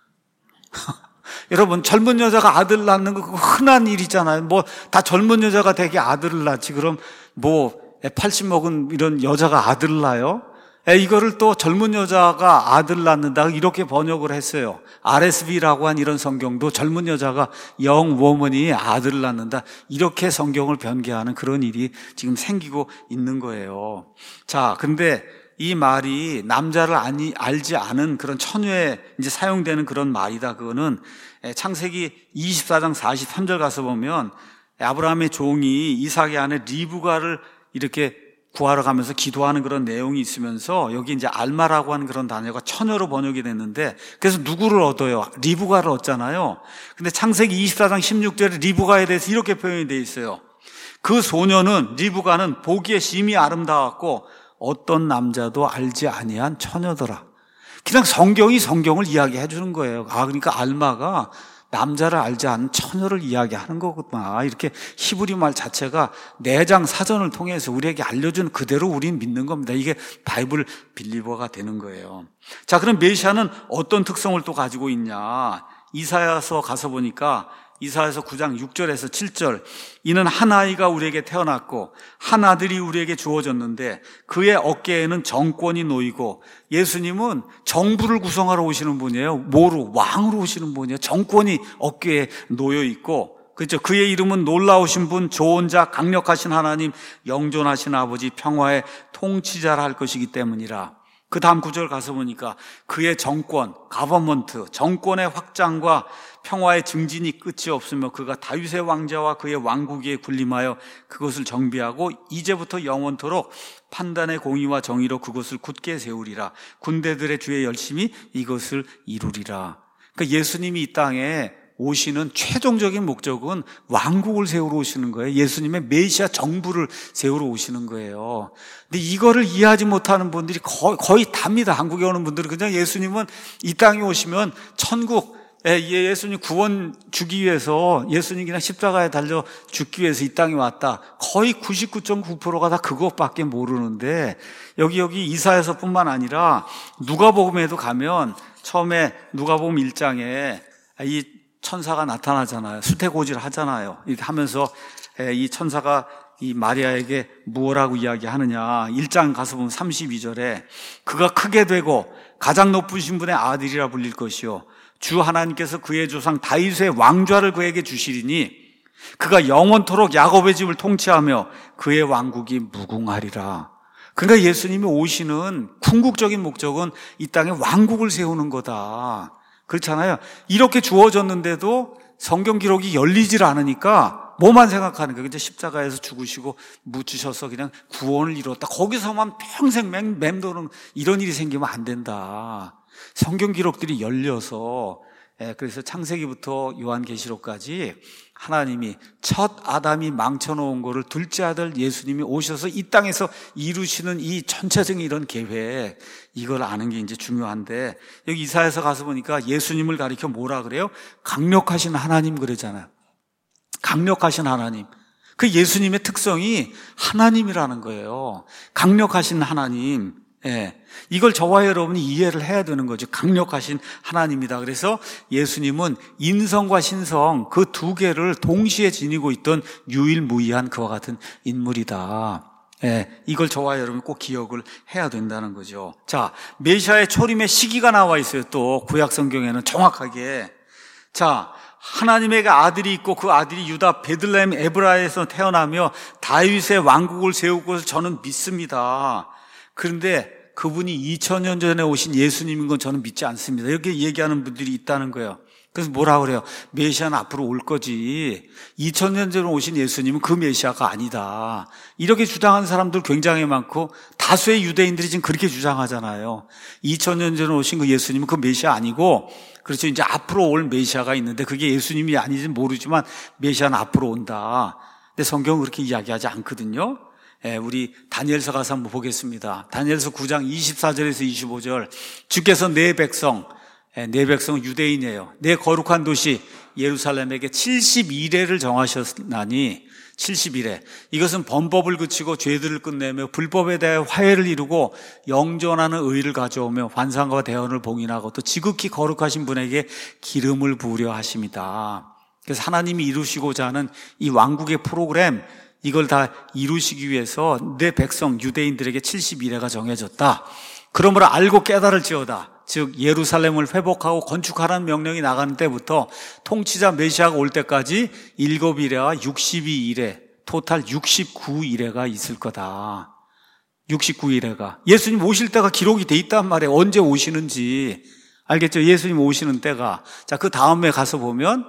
여러분, 젊은 여자가 아들 낳는 거 흔한 일이잖아요. 뭐 다 젊은 여자가 되게 아들을 낳지. 그럼 뭐 80 먹은 이런 여자가 아들을 낳아요? 이거를 또 젊은 여자가 아들 낳는다 이렇게 번역을 했어요. RSV라고 한 이런 성경도 젊은 여자가 young woman이 아들을 낳는다 이렇게 성경을 변개하는 그런 일이 지금 생기고 있는 거예요. 자, 근데 이 말이 남자를 알지 않은 그런 처녀에 이제 사용되는 그런 말이다. 그거는 창세기 24장 43절 가서 보면 아브라함의 종이 이삭의 아내 리브가를 이렇게 구하러 가면서 기도하는 그런 내용이 있으면서 여기 이제 알마라고 하는 그런 단어가 처녀로 번역이 됐는데, 그래서 누구를 얻어요? 리브가를 얻잖아요. 근데 창세기 24장 16절에 리브가에 대해서 이렇게 표현이 되어 있어요. 그 소녀는, 리브가는 보기에 심히 아름다웠고 어떤 남자도 알지 아니한 처녀더라. 그냥 성경이 성경을 이야기해 주는 거예요. 그러니까 알마가 남자를 알지 않은 처녀를 이야기하는 거구나. 이렇게 히브리 말 자체가 내장 사전을 통해서 우리에게 알려준 그대로 우리는 믿는 겁니다. 이게 바이블 빌리버가 되는 거예요. 자, 그럼 메시아는 어떤 특성을 또 가지고 있냐? 이사야서 가서 보니까 이사야서 9장 6절에서 7절, 이는 한 아이가 우리에게 태어났고 한 아들이 우리에게 주어졌는데 그의 어깨에는 정권이 놓이고, 예수님은 정부를 구성하러 오시는 분이에요. 뭐로? 왕으로 오시는 분이에요. 정권이 어깨에 놓여 있고, 그렇죠? 그의 이름은 놀라우신 분, 좋은 자, 강력하신 하나님, 영존하신 아버지, 평화의 통치자라 할 것이기 때문이라. 그 다음 구절 가서 보니까 그의 정권, 가버먼트, 정권의 확장과 평화의 증진이 끝이 없으며 그가 다윗의 왕자와 그의 왕국에 군림하여 그것을 정비하고 이제부터 영원토록 판단의 공의와 정의로 그것을 굳게 세우리라. 군대들의 주의 열심히 이것을 이루리라. 그러니까 예수님이 이 땅에 오시는 최종적인 목적은 왕국을 세우러 오시는 거예요. 예수님의 메시아 정부를 세우러 오시는 거예요. 근데 이거를 이해하지 못하는 분들이 거의 답니다. 한국에 오는 분들은 그냥 예수님은 이 땅에 오시면 천국, 예수님 구원 주기 위해서, 예수님 그냥 십자가에 달려 죽기 위해서 이 땅에 왔다. 거의 99.9%가 다 그것밖에 모르는데, 여기 이사야서뿐만 아니라 누가복음에도 가면 처음에 누가복음 1장에 이 천사가 나타나잖아요. 수태고지를 하잖아요. 이렇게 하면서 이 천사가 이 마리아에게 무엇라고 이야기하느냐. 1장 가서 보면 32절에 그가 크게 되고 가장 높으신 분의 아들이라 불릴 것이요 주 하나님께서 그의 조상 다윗의 왕좌를 그에게 주시리니 그가 영원토록 야곱의 집을 통치하며 그의 왕국이 무궁하리라. 그러니까 예수님이 오시는 궁극적인 목적은 이 땅에 왕국을 세우는 거다. 그렇잖아요. 이렇게 주어졌는데도 성경 기록이 열리질 않으니까 뭐만 생각하는 거예요. 이제 십자가에서 죽으시고 묻히셔서 그냥 구원을 이뤘다. 거기서만 평생 맴도는 이런 일이 생기면 안 된다. 성경 기록들이 열려서 그래서 창세기부터 요한계시록까지 하나님이 첫 아담이 망쳐놓은 거를 둘째 아들 예수님이 오셔서 이 땅에서 이루시는 이 전체적인 이런 계획, 이걸 아는 게 이제 중요한데, 여기 이사야서 가서 보니까 예수님을 가리켜 뭐라 그래요? 강력하신 하나님 그러잖아요. 강력하신 하나님. 그 예수님의 특성이 하나님이라는 거예요. 강력하신 하나님. 이걸 저와 여러분이 이해를 해야 되는 거죠. 강력하신 하나님이다. 그래서 예수님은 인성과 신성 그 두 개를 동시에 지니고 있던 유일무이한 그와 같은 인물이다. 이걸 저와 여러분이 꼭 기억을 해야 된다는 거죠. 자, 메시아의 초림의 시기가 나와 있어요. 또 구약 성경에는 정확하게. 자, 하나님에게 아들이 있고 그 아들이 유다 베들레헴 에브라에서 태어나며 다윗의 왕국을 세울 것을 저는 믿습니다. 그런데 그분이 2000년 전에 오신 예수님인 건 저는 믿지 않습니다. 이렇게 얘기하는 분들이 있다는 거예요. 그래서 뭐라 그래요? 메시아는 앞으로 올 거지. 2000년 전에 오신 예수님은 그 메시아가 아니다. 이렇게 주장하는 사람들 굉장히 많고 다수의 유대인들이 지금 그렇게 주장하잖아요. 2000년 전에 오신 그 예수님은 그 메시아 아니고, 그렇죠. 이제 앞으로 올 메시아가 있는데 그게 예수님이 아닌지 모르지만 메시아는 앞으로 온다. 근데 성경은 그렇게 이야기하지 않거든요. 우리 다니엘서 가서 한번 보겠습니다. 다니엘서 9장 24절에서 25절. 주께서 내 백성 유대인이에요. 내 거룩한 도시 예루살렘에게 72일을 정하셨나니 71회. 이것은 범법을 그치고 죄들을 끝내며 불법에 대해 화해를 이루고 영전하는 의를 가져오며 환상과 대언을 봉인하고 또 지극히 거룩하신 분에게 기름을 부으려 하심이다. 그래서 하나님이 이루시고자 하는 이 왕국의 프로그램, 이걸 다 이루시기 위해서 내 백성 유대인들에게 71회가 정해졌다. 그러므로 알고 깨달을지어다. 즉 예루살렘을 회복하고 건축하라는 명령이 나가는 때부터 통치자 메시아가 올 때까지 7일회와 62일회, 토탈 69일회가 있을 거다. 69일회가. 예수님 오실 때가 기록이 돼 있단 말이에요. 언제 오시는지. 알겠죠? 예수님 오시는 때가. 자, 그 다음에 가서 보면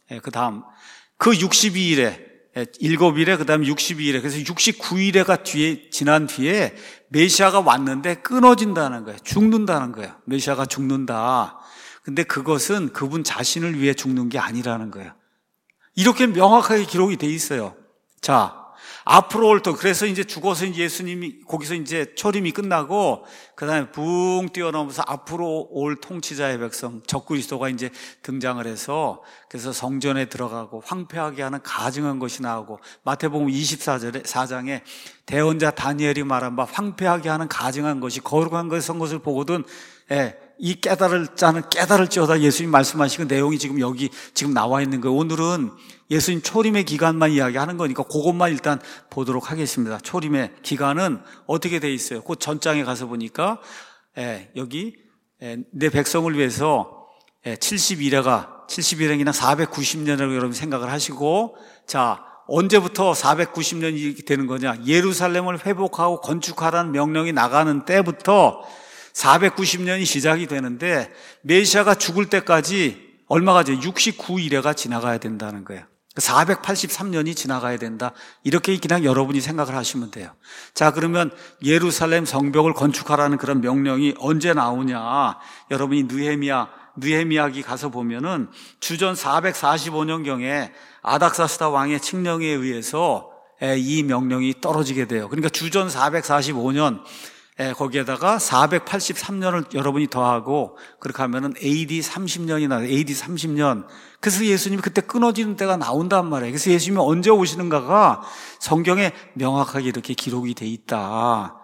그 62일회 7일에 그 다음에 62일에 그래서 69일에가 지난 뒤에 메시아가 왔는데 끊어진다는 거예요. 죽는다는 거예요. 메시아가 죽는다. 근데 그것은 그분 자신을 위해 죽는 게 아니라는 거예요. 이렇게 명확하게 기록이 돼 있어요. 자, 앞으로 올 또, 그래서 이제 죽어서 예수님이 거기서 이제 초림이 끝나고 그 다음에 붕 뛰어넘어서 앞으로 올 통치자의 백성 적그리스도가 이제 등장을 해서 그래서 성전에 들어가고 황폐하게 하는 가증한 것이 나오고 마태복음 24장에 대언자 다니엘이 말한 바 황폐하게 하는 가증한 것이 거룩한 것이 선 것을 보거든 이 깨달을 자는 깨달을지어다. 예수님 말씀하신 그 내용이 여기 나와 있는 거예요. 오늘은 예수님 초림의 기간만 이야기하는 거니까 그것만 일단 보도록 하겠습니다. 초림의 기간은 어떻게 돼 있어요? 그 전장에 가서 보니까 여기 내 백성을 위해서 71회가 71회나 490년이라고 여러분 생각을 하시고, 자, 언제부터 490년이 되는 거냐? 예루살렘을 회복하고 건축하라는 명령이 나가는 때부터 490년이 시작이 되는데 메시아가 죽을 때까지 얼마가 돼? 69일에가 지나가야 된다는 거예요. 483년이 지나가야 된다. 이렇게 그냥 여러분이 생각을 하시면 돼요. 자, 그러면 예루살렘 성벽을 건축하라는 그런 명령이 언제 나오냐? 여러분이 느헤미야기 가서 보면은 주전 445년경에 아닥사스다 왕의 칙령에 의해서 이 명령이 떨어지게 돼요. 그러니까 주전 445년 거기에다가 483년을 여러분이 더하고 그렇게 하면은 AD 30년이 나요. AD 30년. 그래서 예수님이 그때 끊어지는 때가 나온단 말이에요. 그래서 예수님이 언제 오시는가가 성경에 명확하게 이렇게 기록이 돼 있다.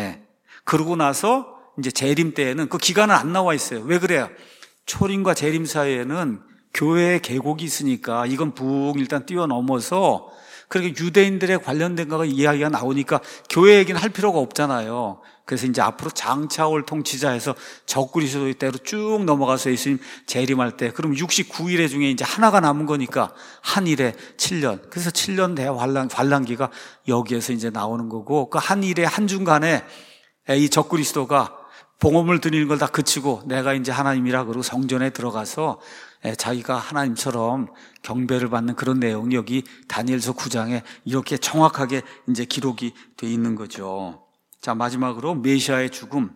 그러고 나서 이제 재림 때에는 그 기간은 안 나와 있어요. 왜 그래요? 초림과 재림 사이에는 교회의 계곡이 있으니까 이건 붕 일단 뛰어넘어서 그렇게 유대인들에 관련된 거가 이야기가 나오니까 교회 얘기는 할 필요가 없잖아요. 그래서 이제 앞으로 장차올 통치자에서 적그리스도의 때로 쭉 넘어가서 예수님 재림할 때, 그럼 69일에 중에 이제 하나가 남은 거니까 한 일에 7년. 그래서 7년 대환란기가 여기에서 이제 나오는 거고, 그 한 일에 한중간에 이 적그리스도가 봉헌을 드리는 걸 다 그치고 내가 이제 하나님이라 그러고 성전에 들어가서 자기가 하나님처럼 경배를 받는 그런 내용이 여기 다니엘서 9장에 이렇게 정확하게 이제 기록이 돼 있는 거죠. 자, 마지막으로 메시아의 죽음.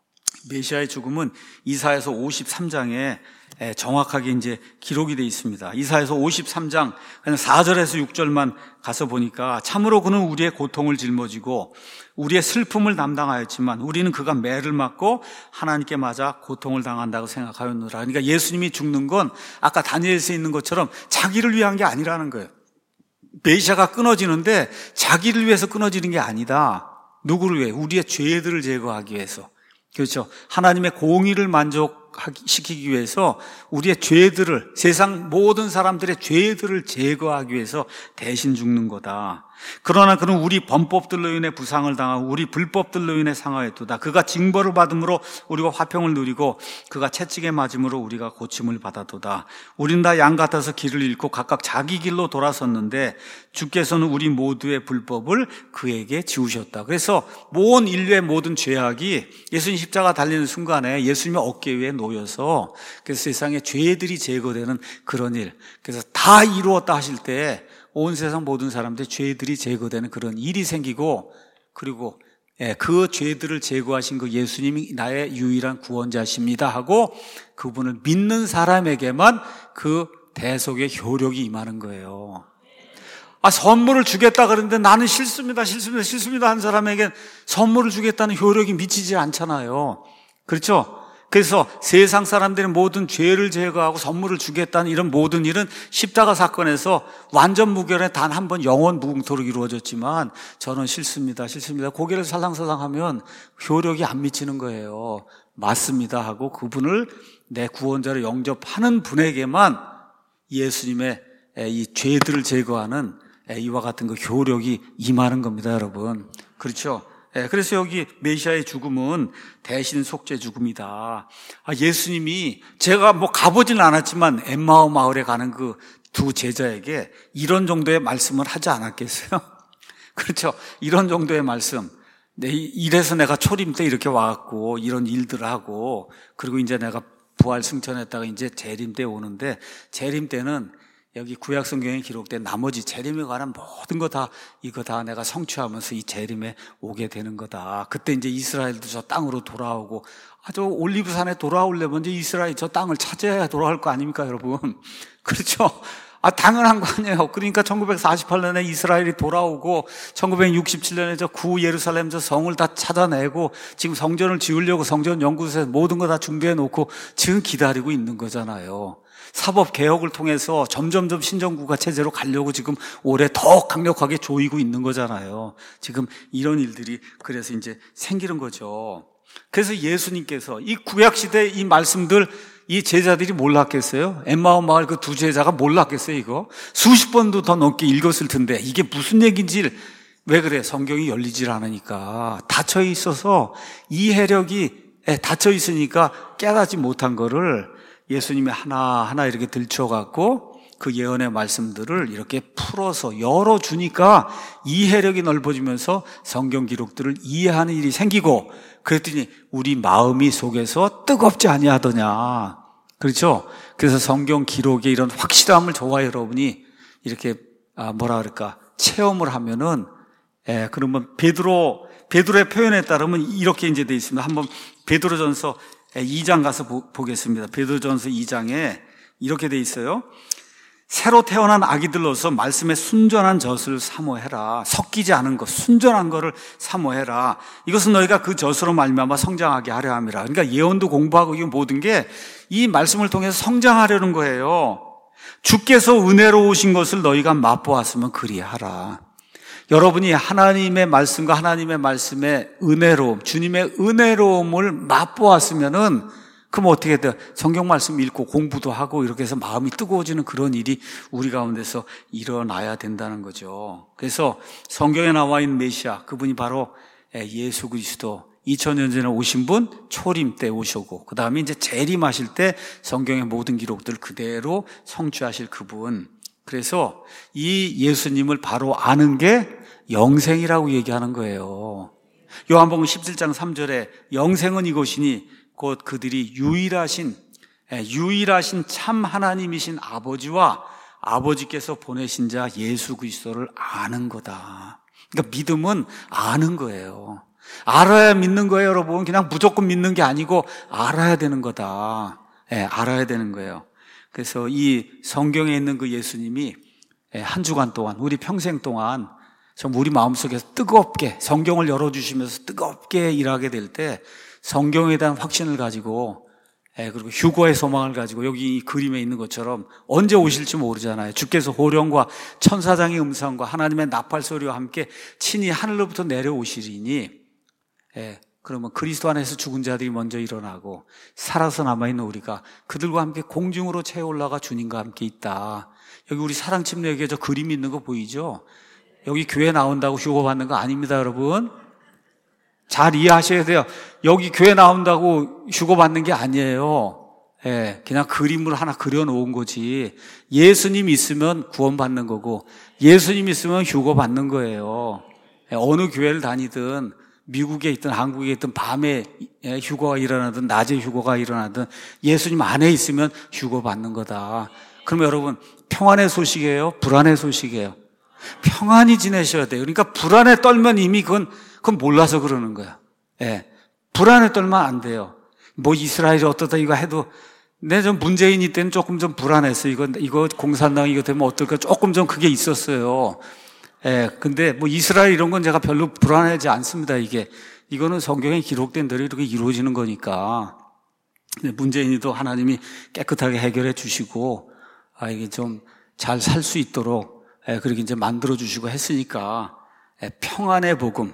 메시아의 죽음은 이사야서 53장에 정확하게 이제 기록이 돼 있습니다. 이사야서 53장 4절에서 6절만 가서 보니까 참으로 그는 우리의 고통을 짊어지고 우리의 슬픔을 담당하였지만 우리는 그가 매를 맞고 하나님께 맞아 고통을 당한다고 생각하였노라. 그러니까 예수님이 죽는 건 아까 다니엘서에 있는 것처럼 자기를 위한 게 아니라는 거예요. 메시아가 끊어지는데 자기를 위해서 끊어지는 게 아니다. 누구를 위해? 우리의 죄들을 제거하기 위해서. 그렇죠. 하나님의 공의를 만족시키기 위해서 우리의 죄들을, 세상 모든 사람들의 죄들을 제거하기 위해서 대신 죽는 거다. 그러나 그는 우리 범법들로 인해 부상을 당하고 우리 불법들로 인해 상하였도다. 그가 징벌을 받음으로 우리가 화평을 누리고 그가 채찍에 맞음으로 우리가 고침을 받았도다. 우린 다 양 같아서 길을 잃고 각각 자기 길로 돌아섰는데 주께서는 우리 모두의 불법을 그에게 지우셨다. 그래서 온 인류의 모든 죄악이 예수님 십자가 달리는 순간에 예수님의 어깨 위에 놓여서 그래서 세상의 죄들이 제거되는 그런 일. 그래서 다 이루었다 하실 때 온 세상 모든 사람들의 죄들이 제거되는 그런 일이 생기고, 그리고 그 죄들을 제거하신 그 예수님이 나의 유일한 구원자십니다 하고 그분을 믿는 사람에게만 그 대속의 효력이 임하는 거예요. 선물을 주겠다 그러는데 나는 싫습니다 한 사람에게 선물을 주겠다는 효력이 미치지 않잖아요. 그렇죠? 그래서 세상 사람들의 모든 죄를 제거하고 선물을 주겠다는 이런 모든 일은 십자가 사건에서 완전 무결에 단 한 번 영원 무궁토록 이루어졌지만 저는 싫습니다 고개를 살랑살랑하면 효력이 안 미치는 거예요. 맞습니다 하고 그분을 내 구원자로 영접하는 분에게만 예수님의 이 죄들을 제거하는 이와 같은 그 효력이 임하는 겁니다, 여러분. 그렇죠? 그래서 여기 메시아의 죽음은 대신 속죄 죽음이다. 예수님이 제가 가보지는 않았지만 엠마오 마을에 가는 그 두 제자에게 이런 정도의 말씀을 하지 않았겠어요? 그렇죠? 이런 정도의 말씀. 이래서 내가 초림 때 이렇게 와갖고 이런 일들을 하고 그리고 이제 내가 부활 승천했다가 이제 재림 때 오는데 재림 때는 여기 구약 성경에 기록된 나머지 재림에 관한 모든 거 다 이거 다 내가 성취하면서 이 재림에 오게 되는 거다. 그때 이제 이스라엘도 저 땅으로 돌아오고 저 올리브산에 돌아오려면 이제 이스라엘 저 땅을 찾아야 돌아올 거 아닙니까, 여러분? 그렇죠? 당연한 거 아니에요. 그러니까 1948년에 이스라엘이 돌아오고 1967년에 저 구 예루살렘 저 성을 다 찾아내고 지금 성전을 지으려고 성전 연구소에서 모든 거 다 준비해 놓고 지금 기다리고 있는 거잖아요. 사법개혁을 통해서 점점점 신정국가 체제로 가려고 지금 올해 더 강력하게 조이고 있는 거잖아요. 지금 이런 일들이 그래서 이제 생기는 거죠. 그래서 예수님께서 이 구약시대 이 말씀들 이 제자들이 몰랐겠어요? 엠마오 마을 그 두 제자가 몰랐겠어요, 이거? 수십 번도 더 넘게 읽었을 텐데 이게 무슨 얘기인지 왜 그래? 성경이 열리질 않으니까 닫혀 있어서 이해력이 닫혀 있으니까 깨닫지 못한 거를 예수님이 하나하나 이렇게 들춰갖고 그 예언의 말씀들을 이렇게 풀어서 열어주니까 이해력이 넓어지면서 성경 기록들을 이해하는 일이 생기고, 그랬더니 우리 마음이 속에서 뜨겁지 아니하더냐. 그렇죠? 그래서 성경 기록의 이런 확실함을 저와 여러분이 이렇게 체험을 하면은, 그러면 베드로의 표현에 따르면 이렇게 이제 돼 있습니다. 한번 베드로전서 2장 가서 보겠습니다. 베드로전서 2장에 이렇게 돼 있어요. 새로 태어난 아기들로서 말씀에 순전한 젖을 사모해라. 섞이지 않은 것, 순전한 것을 사모해라. 이것은 너희가 그 젖으로 말미암아 성장하게 하려 함이라. 그러니까 예언도 공부하고 이 모든 게 이 말씀을 통해서 성장하려는 거예요. 주께서 은혜로우신 것을 너희가 맛보았으면 그리하라. 여러분이 하나님의 말씀과 하나님의 말씀의 은혜로움, 주님의 은혜로움을 맛보았으면은, 그럼 어떻게 돼요? 성경 말씀 읽고 공부도 하고 이렇게 해서 마음이 뜨거워지는 그런 일이 우리 가운데서 일어나야 된다는 거죠. 그래서 성경에 나와 있는 메시아, 그분이 바로 예수 그리스도, 2000년 전에 오신 분, 초림 때 오시고, 그 다음에 이제 재림하실 때 성경의 모든 기록들을 그대로 성취하실 그분. 그래서 이 예수님을 바로 아는 게 영생이라고 얘기하는 거예요. 요한복음 17장 3절에 영생은 이것이니 곧 그들이 유일하신 참 하나님이신 아버지와 아버지께서 보내신 자 예수 그리스도를 아는 거다. 그러니까 믿음은 아는 거예요. 알아야 믿는 거예요, 여러분. 그냥 무조건 믿는 게 아니고 알아야 되는 거다. 알아야 되는 거예요. 그래서 이 성경에 있는 그 예수님이 한 주간 동안, 우리 평생 동안 정말 우리 마음속에서 뜨겁게 성경을 열어주시면서 뜨겁게 일하게 될 때 성경에 대한 확신을 가지고, 그리고 휴거의 소망을 가지고, 여기 이 그림에 있는 것처럼 언제 오실지 모르잖아요. 주께서 호령과 천사장의 음성과 하나님의 나팔 소리와 함께 친히 하늘로부터 내려오시리니, 그러면 그리스도 안에서 죽은 자들이 먼저 일어나고 살아서 남아있는 우리가 그들과 함께 공중으로 채 올라가 주님과 함께 있다. 여기 우리 사랑침례교회 저 그림이 있는 거 보이죠? 여기 교회 나온다고 휴거 받는 거 아닙니다, 여러분. 잘 이해하셔야 돼요. 여기 교회 나온다고 휴거 받는 게 아니에요. 그냥 그림을 하나 그려놓은 거지. 예수님 있으면 구원받는 거고, 예수님 있으면 휴거 받는 거예요. 어느 교회를 다니든, 미국에 있든 한국에 있든 밤에 휴거가 일어나든 낮에 휴거가 일어나든 예수님 안에 있으면 휴거 받는 거다. 그러면 여러분, 평안의 소식이에요? 불안의 소식이에요? 평안히 지내셔야 돼요. 그러니까 불안에 떨면 이미 그건 몰라서 그러는 거야. 불안에 떨면 안 돼요. 뭐 이스라엘이 어떻다 이거 해도, 좀 문재인이 때는 조금 좀 불안했어요. 이거 공산당 이거 되면 어떨까? 조금 좀 그게 있었어요. 근데 뭐 이스라엘 이런 건 제가 별로 불안하지 않습니다. 이거는 성경에 기록된 대로 이렇게 이루어지는 거니까. 문재인이도 하나님이 깨끗하게 해결해 주시고, 이게 좀 잘 살 수 있도록, 그렇게 이제 만들어 주시고 했으니까, 평안의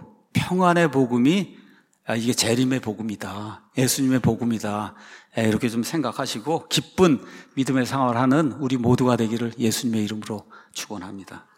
복음이, 이게 재림의 복음이다. 예수님의 복음이다. 이렇게 좀 생각하시고, 기쁜 믿음의 생활을 하는 우리 모두가 되기를 예수님의 이름으로 축원합니다.